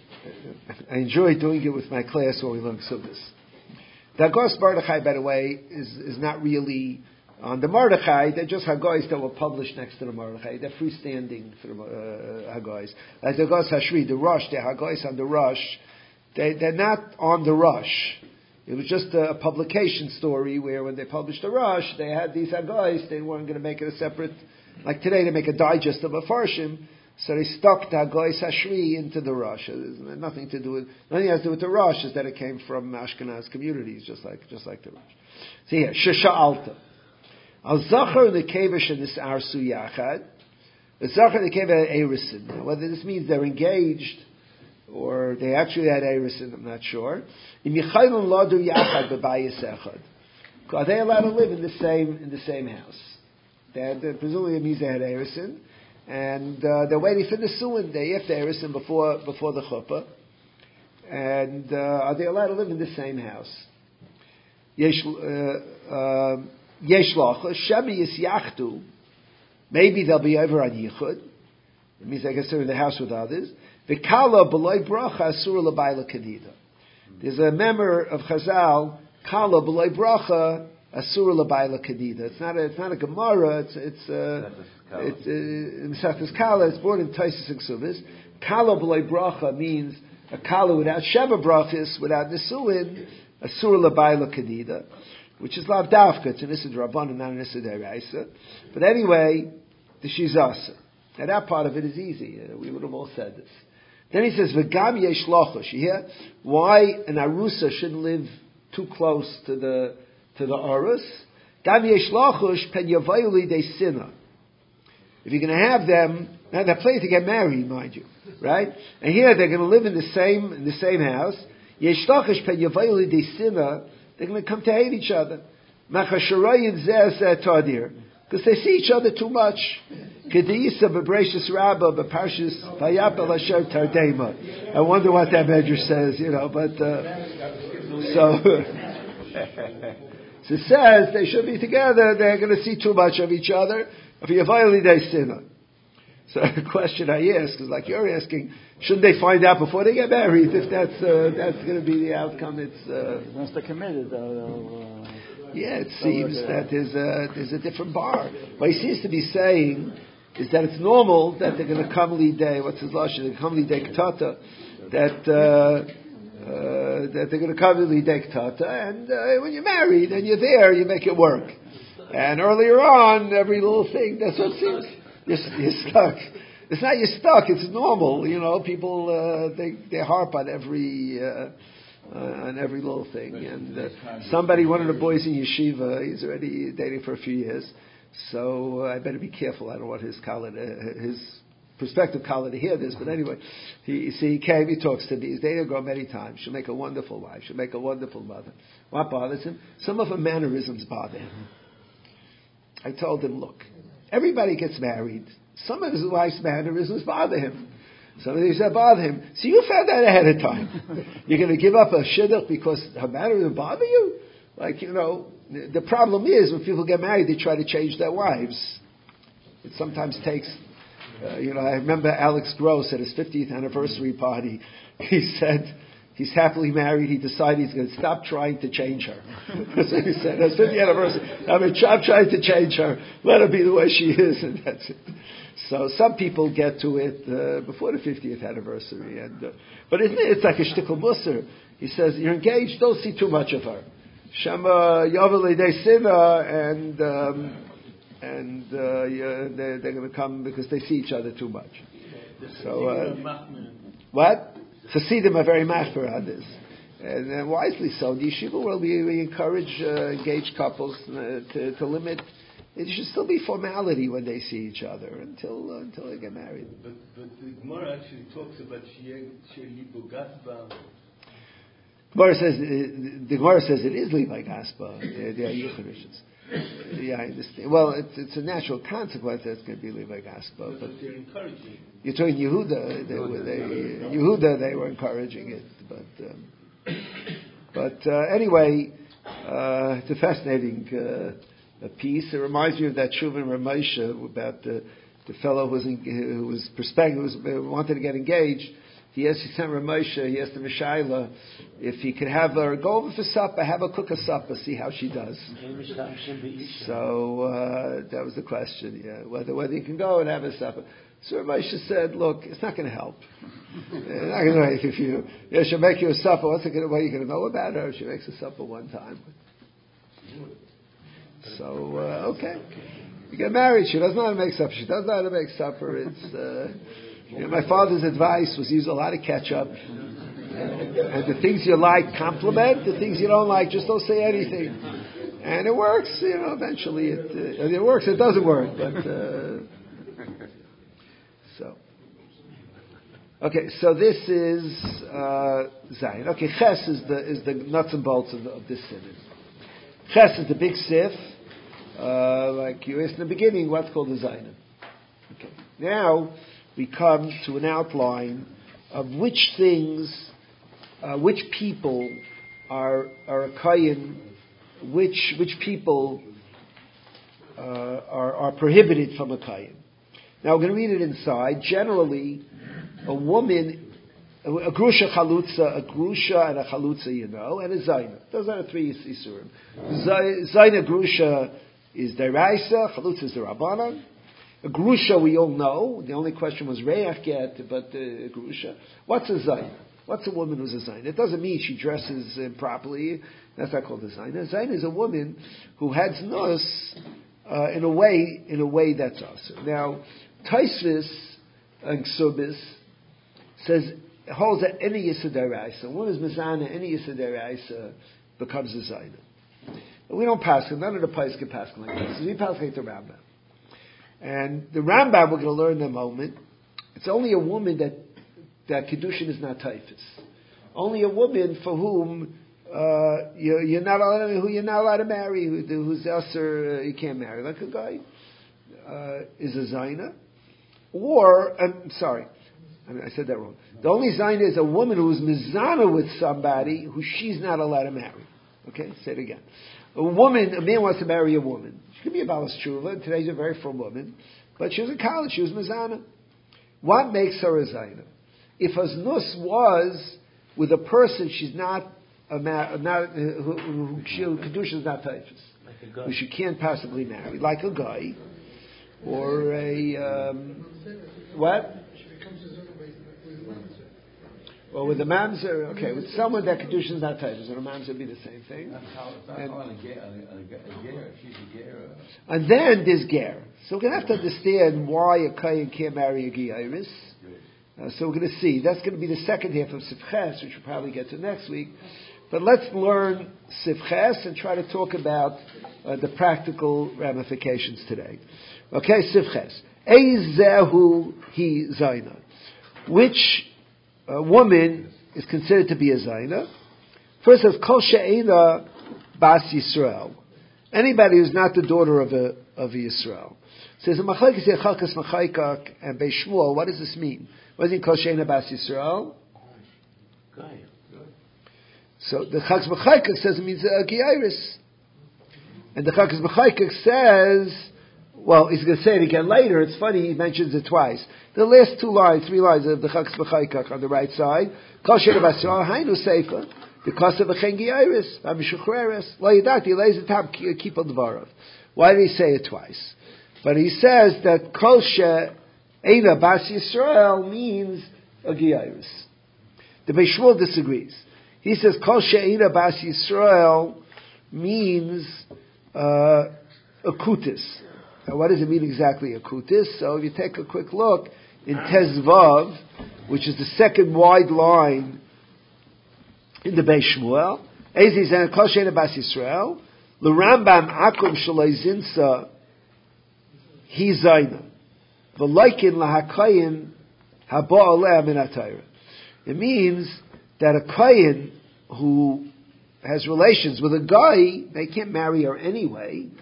I enjoy doing it with my class when we learn Ksubis. The Hagos Mordechai, by the way, is, is not really on the Mordechai. They're just Hagos that were published next to the Mordechai. They're freestanding for the uh, Hagos. Like the Hagos Hashri, the Rosh, the Hagos on the Rosh, they, they're not on the Rosh. It was just a publication story where when they published the Rosh, they had these Hagos. They weren't going to make it a separate, like today they make a digest of a Farshim, so they stuck the Hagos Hashri into the Rosh. It has nothing to do with, nothing has to do with the Rosh, is that it came from Ashkenaz communities, just like, just like the Rosh. So here, Shesha Alta. Al Zachar the Kevish and this Arsu Yachad. The Zachar the Kevish had Erisin. Now, whether this means they're engaged or they actually had Erisin, I'm not sure. In Yichaylon Ladu Yachad B'bayis Echad. Are they allowed to live in the same in the same house? They had, uh, presumably it means they had Erisin, and uh, they're waiting for the Suin. They have the Erisin before before the Chuppah, and uh, are they allowed to live in the same house? Yesh. Uh, uh, Yesh Lacha, Shemi is Yachtu. Maybe they'll be over on Yichud. It means they can serve in the house with others. V'kala b'loy bracha asur l'bayla kedida. There's a member of Chazal, Kala b'loy bracha asur l'bayla kedida. It's not a, it's not a Gemara. It's it's uh, it's in Mesachtes Kala. It's born in Taisus and Ksubis. Kala b'loy bracha means a Kala without Sheva brachas, without Nisuin, asur l'bayla kedida. Which is lav dafka, it's an issa d'rabbanan, not an issa d'oraisa. But anyway, the shizasa. Now that part of it is easy. Uh, we would have all said this. Then he says, v'gam yesh lochosh. You hear? Why an arusa shouldn't live too close to the, to the arus? Gam yesh lochosh pen yavayuli de sina. If you're going to have them, now they're planning to get married, mind you. Right? And here they're going to live in the same, in the same house. Yesh lochosh pen yavayuli de sina. They're going to come to hate each other. Because they see each other too much. I wonder what that medrash says, you know, but, uh, so, so it says they should be together, they're going to see too much of each other. So the question I ask is like you're asking, shouldn't they find out before they get married? If that's uh, that's going to be the outcome, it's uh, once they're committed, though. Uh, yeah, it seems that there's a there's a different bar. What he seems to be saying is that it's normal that they're going to come lidei. What's his lashon? They come lidei ktata. That uh, uh, that they're going to come lidei ktata, and uh, when you're married and you're there, you make it work. And earlier on, every little thing, that's what it seems. You're, you're stuck. It's not you're stuck. It's normal. You know, people uh, they they harp on every uh, uh, on every little thing. And uh, somebody, one of the boys in yeshiva, he's already dating for a few years. So uh, I better be careful. I don't want his kala to, his prospective kala to hear this. But anyway, he see he came. He talks to me. He's dated a girl many times. She'll make a wonderful wife. She'll make a wonderful mother. What bothers him? Some of her mannerisms bother him. I told him, look, everybody gets married. Some of his wife's mannerisms bother him. Some of these that bother him. So you found that ahead of time. You're going to give up a shidduch because her mannerisms bother you? Like, you know, the problem is when people get married, they try to change their wives. It sometimes takes, uh, you know, I remember Alex Gross at his fiftieth anniversary party. He said, he's happily married. He decided he's going to stop trying to change her. So he said, "That's fiftieth anniversary. I mean, stop trying to change her. Let her be the way she is, and that's it." So some people get to it uh, before the fiftieth anniversary, and uh, but isn't it? It's like a shtickle musser. He says, "You're engaged. Don't see too much of her. Shema Yavale de Sina, and um, and uh, yeah, they're, they're going to come because they see each other too much." So uh, what? Chassidim are very machmer on this, and uh, wisely so. In the yeshiva world, we, we encourage uh, engaged couples uh, to, to limit. It should still be formality when they see each other until uh, until they get married. But, but the Gemara actually talks about Shehi Bogatba. Gemara says uh, the Gemara says it is Levi Gaspa. They are Yichurishas. Yeah, I understand. Well, it's it's a natural consequence that's going to be Levi Gaspa, but they're encouraging. you're talking Yehuda. They were they Yehuda. They were encouraging it, but um, but uh, anyway, uh, it's a fascinating uh, a piece. It reminds me of that Shuvin Ramesha about the the fellow who was in, who was prospective, who was, uh, wanted to get engaged. He asked, he sent Ramesha, he asked the Mishaila if he could have her go over for supper, have her cook a supper, see how she does. So uh, that was the question, yeah, whether whether you can go and have a supper. So Ramesha said, look, it's not going to help. It's not going to if you, yeah, she'll make you a supper. What's it going to, what are you going to know about her? She makes a supper one time. So uh, okay, you get married. She doesn't know how to make supper. She doesn't know how to make supper. It's. Uh, You know, my father's advice was use a lot of ketchup, and the things you like compliment, the things you don't like just don't say anything, and it works. You know, eventually it uh, it works. It doesn't work, but uh, so okay. So this is uh, Zion. Okay, Ches is the is the nuts and bolts of, the, of this synod. Ches is the big sif, uh, like you asked in the beginning. What's called the Zion? Okay, now we come to an outline of which things, uh, which people are are a kayin, which which people uh, are are prohibited from a kayin. Now we're going to read it inside. Generally, a woman, a, a grusha chalutza, a grusha and a chalutza, you know, and a zayna. Those are the three isurim. Zayna grusha is deraisa, chalutza is the rabbanan. A grusha we all know. The only question was reach get, but uh, grusha. What's a zayin? What's a woman who's a zayin? It doesn't mean she dresses improperly. That's not called a zayin. A zayin is a woman who has nus uh, in a way in a way that's awesome. Now, Taisvis and Ksubis says holds that any yisadaraisa, one is mizana, any yisadaraisa becomes a zayin. We don't pass it. None of the pais can pass it like this. We pass it to Rambam. And the Rambam we're going to learn in a moment. It's only a woman that that kedushin is not typhus. Only a woman for whom uh, you, you're not allowed, who you're not allowed to marry, who, who's elser uh, you can't marry, like a guy uh, is a zayna, or I'm sorry, I, mean, I said that wrong. The only zayna is a woman who's mizana with somebody who she's not allowed to marry. Okay, say it again. A woman, a man wants to marry a woman. She could be a balas tshuva. Today's a very full woman, but she was in college. She was mizana. What makes her a zayna? If her znus was with a person she's not a ma- not uh, who, who she kedusha is not typhus, like who she can't possibly marry, like a guy or a um, what? Well, with the mamzer, okay, with someone that kedusha is not typhus, and a mamzer would be the same thing. And, and then there's ger. So we're going to have to understand why a kayin can't marry a giyaris. Uh, so we're going to see. That's going to be the second half of Sifches, which we'll probably get to next week. But let's learn Sifches and try to talk about uh, the practical ramifications today. Okay, Sifches. Eizehu hi zayna. Which a woman is considered to be a zayna. First says kol she'ena bas Yisrael. Anybody who's not the daughter of a of a Yisrael. Says machlekes yechalkas machaykak and Beis Shmuel. What does this mean? What does it mean kol she'ena bas Yisrael? So the Chakas B'chaykak says it means a Giyaris. And the Chakas B'chaykak says, well, he's going to say it again later. It's funny, he mentions it twice. The last two lines, three lines of the Chakas B'chaykak on the right side, Kol She'ena Bas Yisrael, Hainu Seifa, because of a Chen Giyaris,Amishuchreres, Lo Yidati, Leis Etam Kipol Dvarav. Why did he say it twice? But he says that Kol She'ena Bas Yisrael means a Giyaris. The Beis Shmuel disagrees. He says, Kol She'ena Bas Yisrael means uh, a kutis. Now, what does it mean exactly, a kutis? So if you take a quick look in Tezvav, which is the second wide line in the Beis Shmuel, Ezi Zan Kol She'ena Bas Yisrael, L'Rambam Akum Shalei Zinsa Hi Zayna, V'Leikin L'Hakayin Haba Aleh Min HaTorah. It means that a kayin who has relations with a guy, they can't marry her anyway.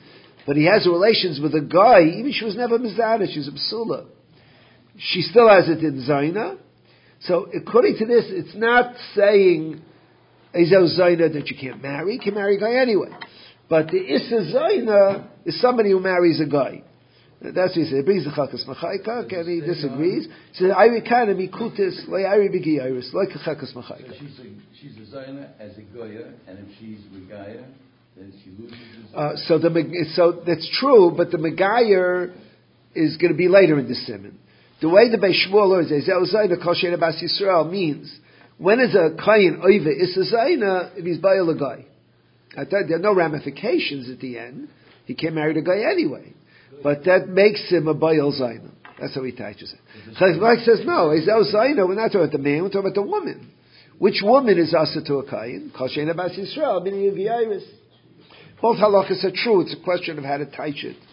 but he has relations with a guy, even if she was never mizada, she's a psula. She still has it in Zaina. So according to this, it's not saying Ezel Zaina that you can't marry. You can marry a guy anyway. But the Issa Zaina is somebody who marries a guy. That's what he said. It brings the Chakas Machaika, and he disagrees. He says, Iri kana mikutis, like Iri bigi iris, like a Chakas Machaika. She's a, she's a Zaina as a Goya, and if she's Regaya, then she loses his uh, so the So that's true, but the Megayer is going to be later in the Simon. The way the Beis Shmuel learns, Ezel Zaina Kol Sheina Bas Yisrael, means, when is a Kayin Oive Issa Zaina, if he's Bayal a guy. There are no ramifications at the end. He can't marry the guy anyway. But that makes him a Bayal Zaina. That's how he teaches it. Chazak says, no, Ezel Zaina, we're not talking about the man, we're talking about the woman. Which woman is Asa to a Kayin? Kol Sheina Bas Yisrael, meaning of Yairus. Both halachas are true. It's a question of how to teach it.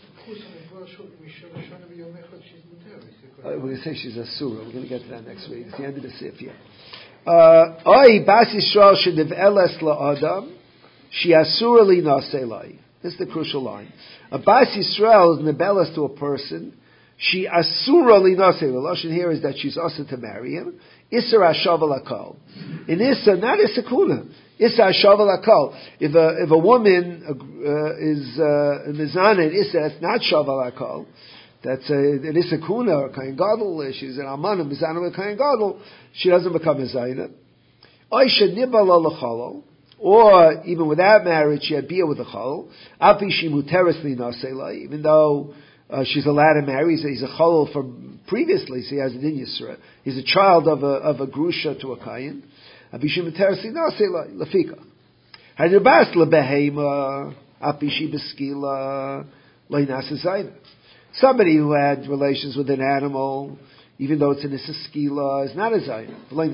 Uh, we're going to say she's a surah. We're going to get to that next week. It's the end of the sif, yeah. Oy, Bas Yisrael sheniv eles la'adam, she asura li naselai. This is the crucial line. A Bas Yisrael is nebelas to a person. She asura li naselai. The lashon here is that she's also to marry him. Isser hashav lakal. In Isser, not Isser kuna. Isser hashav lakal. If a if a woman uh, is uh, mizana in Isser, it's not shav lakal. That's a, an Isakuna or Kain Gadol. She's an Amana, Mizana with Kain Gadol. She doesn't become a Zaina. Or, even without marriage, she had Bia with a Chol. Api Shimuteres Li Naselai. Even though uh, she's allowed to marry, he's a, he's a Chol from previously, so he has an Din Yisra. He's a child of a, of a Grusha to a Kain. Api Shimuteres Li Naselai. Lafika. Hanibas Lebehema. Api Shibeskila. Lai Nasa Zaina. Somebody who had relations with an animal, even though it's an Isaskila, is not a Zayin.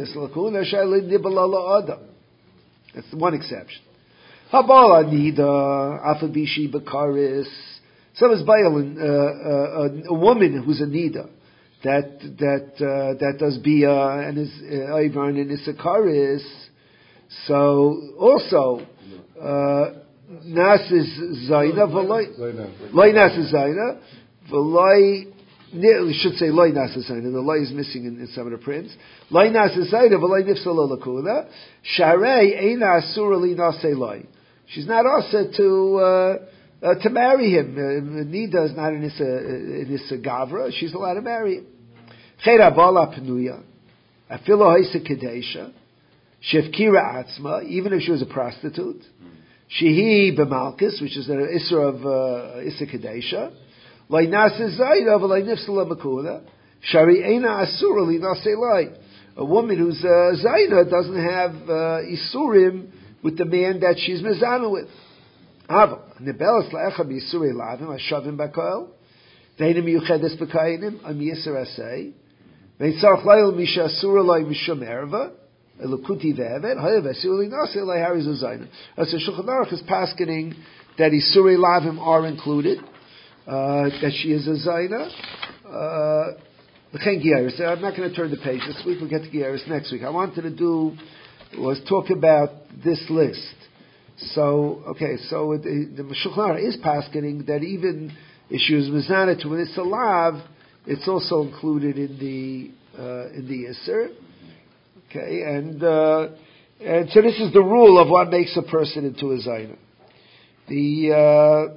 That's one exception. Habala Nida, Afabishi Bakaris. Some is Bayal, a woman who's a Nida, that, that, uh, that does Bia and is Ivan and Isakaris. So, also, uh, Nas is Zaina, Loi Nas is Zaina. V'loi, we should say loy nasasayna. The loy is missing in, in some of the prints. Loy nasasayna, v'loi nifsala lakuna. Sharei eina asura li nasay loy. She's not also to uh, uh, to marry him. Uh, Nida is not in this uh, gavra. She's allowed to marry him. Chera bala pnuya. Afilo haisa kedesha. Shefkira atzma. Even if she was a prostitute. Shehi b'malchus, which is an isra of uh, isa kedesha. A woman who's a Zaina doesn't have uh, Isurim with the man that she's mezana with. So Shulchan Aruch is paskening that Isuri Lavim are included. Uh, that she is a Zaina. Uh, I'm not going to turn the page this week. We'll get to Gieris next week. I wanted to do was talk about this list. So, okay, so it, the Shulchan Aruch is paskening that even if she was Mizana to an Isalav, it's also included in the uh, in the Isser. Okay, and uh, and so this is the rule of what makes a person into a Zaina. The uh,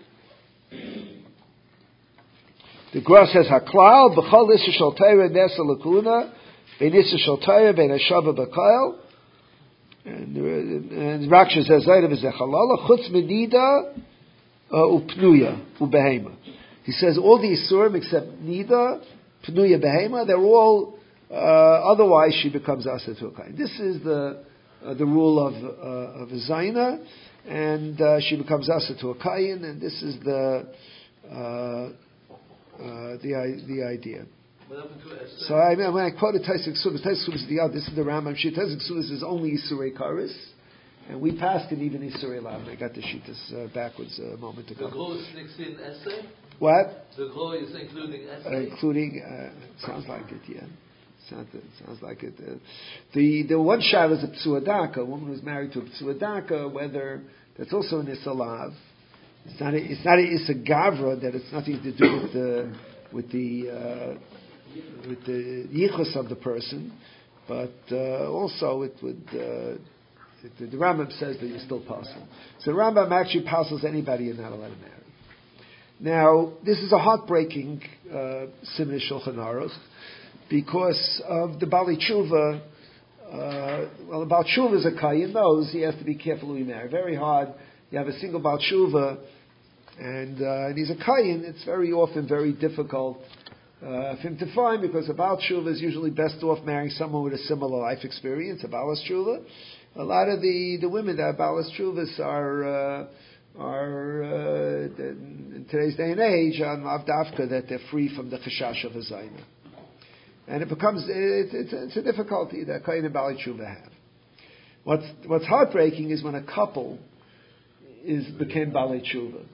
The Gra says Haklal b'chol issa shel Torah nesa lakuna bein issa shel Torah bein hashava b'kayel, and and Raksha says Zayda v'zechalala chutz medida upnuya ubehema. He says all the isurim except nida, pnuya, behema, they're all uh, otherwise she becomes asa to a kain. This is the uh, the rule of uh, of a Zaina, and uh, she becomes asa to a kain, and this is the uh, Uh, the the idea. So I mean, when I quoted Taisik Sudas, Taisik Sudas is the other. This is the Rambam. Taisik Sudas is only Isurei Karis, and we passed it even Isurei Lav. I got the sheet this uh, backwards a moment ago. The Gro is in essay. What? The Gro is including essay. Uh, including uh, sounds like it, yeah. Sounds, sounds like it. Uh, the the one shot is a Psuadaka, a woman who's married to a Psuadaka, whether that's also an Isalav. It's not a, it's not a Issa Gavra, that it's nothing to do with the with the uh, with the yichus of the person, but uh, also it would. Uh, the, the Rambam says that you're still possible. So the Rambam actually passes anybody you're not allowed to marry. Now, this is a heartbreaking uh, Siman Shulchan Aruch because of the Bali Tshuva. Uh, well, the Baal Tshuva is a Kayin knows he has to be careful who he marries. Very hard. You have a single Baal Tshuva, and, uh, and he's a Kayin. It's very often very difficult uh, for him to find because a Baal Tshuva is usually best off marrying someone with a similar life experience, a Baal Tshuva. A lot of the, the women that are Baal Tshuvas are uh, are uh, in today's day and age on Avdavka that they're free from the chashash of a zayna. And it becomes, it, it's, it's a difficulty that Kayin and Bali Tshuva have. What's, what's heartbreaking is when a couple is became Bali Tshuva.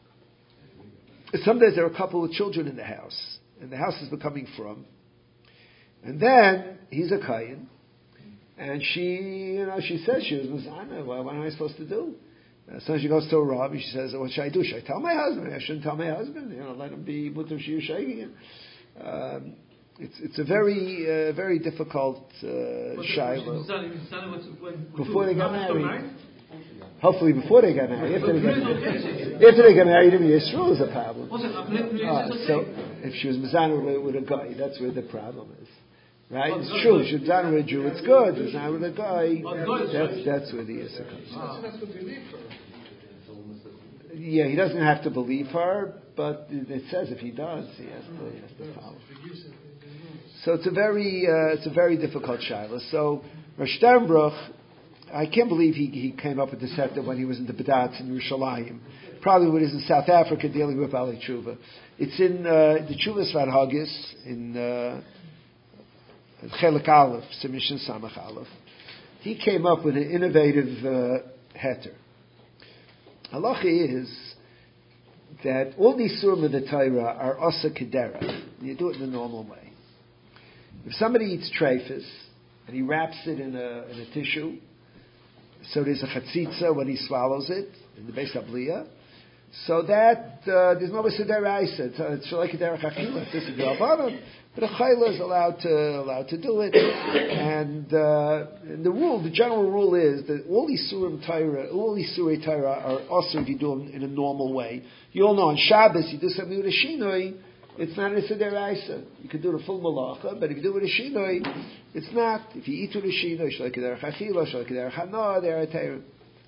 Some days there are a couple with children in the house, and the house is becoming from. And then he's a Kayin, and she, you know, she says she was Mizana. Well, what am I supposed to do? As soon as she goes to a rabbi, she says, "What should I do? Should I tell my husband? I shouldn't tell my husband. You know, let him be mutar shiur shaking it." Um, it's it's a very uh, very difficult uh, shaila. Before they got married, hopefully before they got married. After they got married, after they got married, even Yisrael is a problem. Uh, so if she was mizana with, with a guy, that's where the problem is. Right? It's true. If she's mizana with a Jew, it's good. If she's mizana with a guy, that's that's where the issue comes. Yeah, he doesn't have to believe her, but it says if he does, he has to, he has to follow. So it's a very, uh, it's a very difficult shaila. So Rosh Sternbruch, I can't believe he, he came up with the set that when he was in the Badatz in Yerushalayim. Probably when he was in South Africa dealing with Bali Tshuva. It's in uh, the Tshuvas Vad Haggis in uh, Chelik Aleph, Simishin Samach Aleph. He came up with an innovative uh, heter. Halacha is that all these surim of the Torah are asa kedera. You do it in the normal way. If somebody eats treifus and he wraps it in a, in a tissue, so there's a chatzitza when he swallows it in the Beis Habliya, so that uh, there's no sedera isa. It's like a derech achila. This is the Rabbanan, but a chayla is allowed to allowed to do it. And, uh, and the rule, the general rule is that all these surim Torah, all these surei Torah are also if you do them in a normal way. You all know on Shabbos you do something with a shinoi, it's not a sedera isa. You can do the full malacha, but if you do it with a shinoi, it's not. If you eat with a shinoi, it's like a derech achila, it's like a derech hana, derech Torah.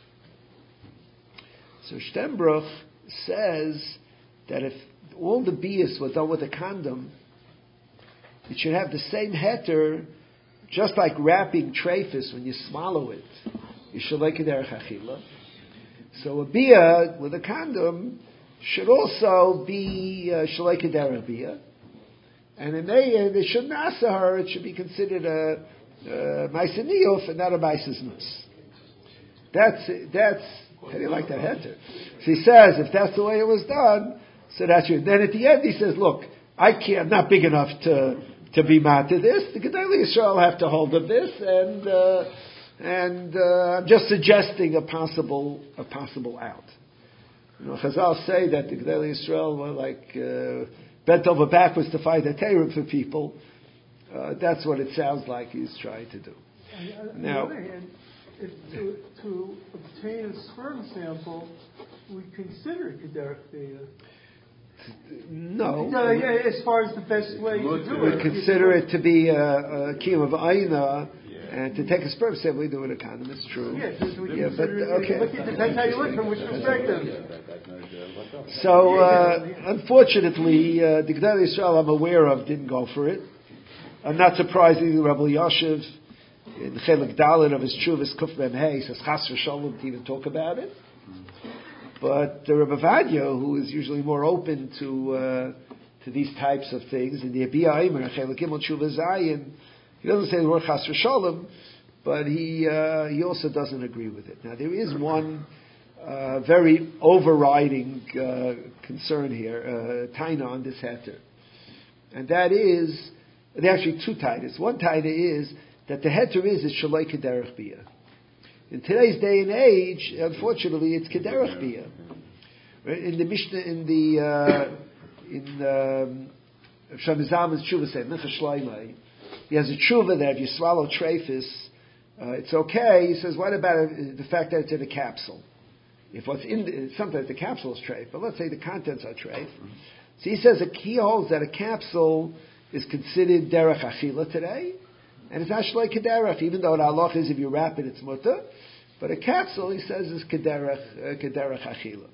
So Sternbruch says that if all the bias was done with a condom, it should have the same heter, just like wrapping treifus when you swallow it. You should like a derech achila. So a bia with a condom should also be uh, like a derech bia, and in they they should nasa her. It should be considered a ma'aser niyuf and not a ma'aser znus. That's that's. How do you like that heter? So he says, if that's the way it was done, so that's your. Then at the end he says, look, I can't, I'm not big enough to to be mad to this. The Gedolei Yisrael have to hold of this, and uh, and uh, I'm just suggesting a possible a possible out. You know, Chazal say that the Gedolei Yisrael were like uh, bent over backwards to find a Torah for people. Uh, that's what it sounds like he's trying to do. On now. the other hand, if to, to obtain a sperm sample, we consider it Kederach B'ya. No. No, yeah, as far as the best way to do we it. We consider it to be a, a kiyum of Aina, yeah. And to take a sperm sample, we do it a condom. It's true. Yeah, so we yeah but okay. Look, it depends how you look from which perspective. So, uh, unfortunately, uh, the Gedolei Yisrael I'm aware of didn't go for it. I'm not surprisingly, Rabbi Yashiv in the Chelik Dalet of his Chuvas Kuf Mem Hey says Chas v'Shalom to even talk about it. But the Rebbe Vadia, who is usually more open to uh, to these types of things, in the Abiyah Aimer Chelik Gimel Chuvah Zayin, he doesn't say the word Chas v'Shalom, but he uh, he also doesn't agree with it. Now there is one uh, very overriding uh, concern here, uh, taina on this heter, and that is there are actually two tainas. One taina is that the heter is is shaloi kederach bia. In today's day and age, unfortunately, it's kederach bia. In the Mishnah, in the uh, in um, Shlomo Zalman's tshuva said Mincha Shloimeh, he has a tshuva that if you swallow treifis, uh, it's okay. He says, what about uh, the fact that it's in a capsule? If what's in the, sometimes the capsule is treif, but let's say the contents are treif. So he says a he holds that a capsule is considered derech achila today, and it's not shloi kederech, even though the halach is if you wrap it, it's mutter. But a capsule, he says, is kederech uh, kederech achila.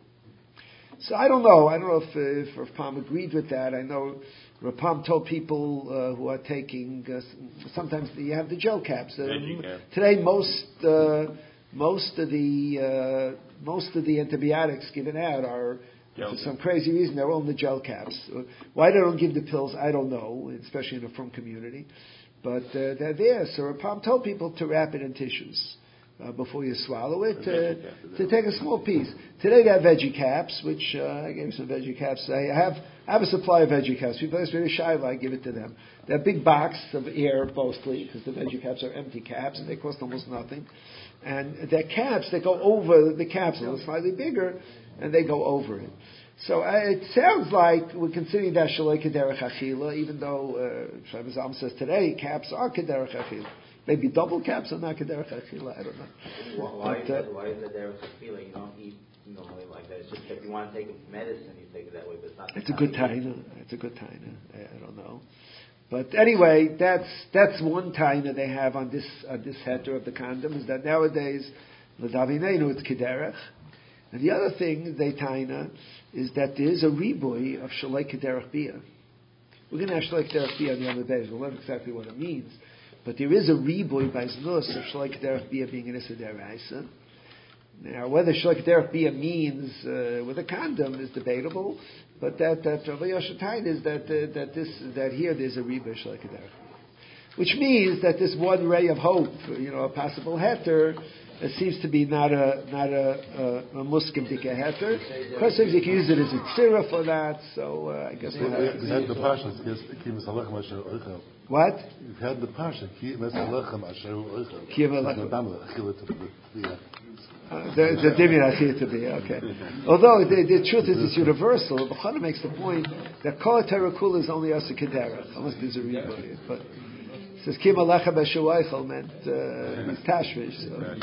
So I don't know. I don't know if uh, if Rav Pam agreed with that. I know Rav Pam told people uh, who are taking. Uh, sometimes you have the gel caps. Uh, Veggie today, most uh, most of the uh, most of the antibiotics given out are Gel for cap. some crazy reason they're all in the gel caps. Uh, why they don't give the pills, I don't know. Especially in a frum community, but uh, they're there. So Rav Pam told people to wrap it in tissues. Uh, before you swallow it, uh, to take a small piece. Today they have veggie caps, which uh, I gave some veggie caps. I have I have a supply of veggie caps. People are very shy, I give it to them. They're a big box of air, mostly, because the veggie caps are empty caps, and they cost almost nothing. And they're caps that go over the capsule. It's slightly bigger, and they go over it. So uh, it sounds like we're considering that shaloi kederech achila, even though uh, Shlomo Zalman says today caps are kederech achila. Maybe double caps are not kederech achila. I don't know. Why, but, uh, is, why is it derech achila? You don't eat normally like that. It's just if you want to take medicine, you take it that way. But it's not. It's a good taina. It's a good taina. I, I don't know. But anyway, that's that's one taina they have on this on this heter of the condom is that nowadays l'davinenu it's kederech, and the other thing they taina is that there is a riboy of shalei kederech bia. We're going to have shalei kederech bia on the other days. We'll learn exactly what it means. But there is a riboy by znus of shalei kederech bia being an issa deraisa. Now, whether shalei kederech bia means uh, with a condom is debatable. But that that Rav Yosha Tain is that uh, that this that here there's a riboy shalei kederech bia, which means that this one ray of hope, you know, a possible heter, uh, seems to be not a not a, a, a muskim dika heter. Because you can use it as a tzira for that. So uh, I guess we'll have to see. The Pasha, Kim Salechem Asher Oichel. What? You've had the Pasha, Kim Salechem Asher Oichel. Kim Salechem. Uh, the the Dimin I see it to be okay. Although the, the truth is it's universal. Bechana makes the point that Kol Terakul is only Asa Kederach, unless there's a rebellion. But it says Kim Alechem Asher Oichel meant uh, means Tashvish.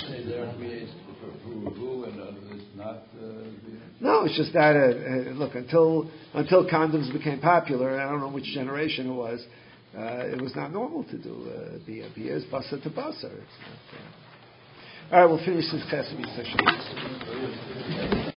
No, it's just that. Uh, uh, look, until until condoms became popular, I don't know which generation it was. Uh, it was not normal to do uh, bia. Bia is basa to basa. It's not, uh... All right, we'll finish this class section.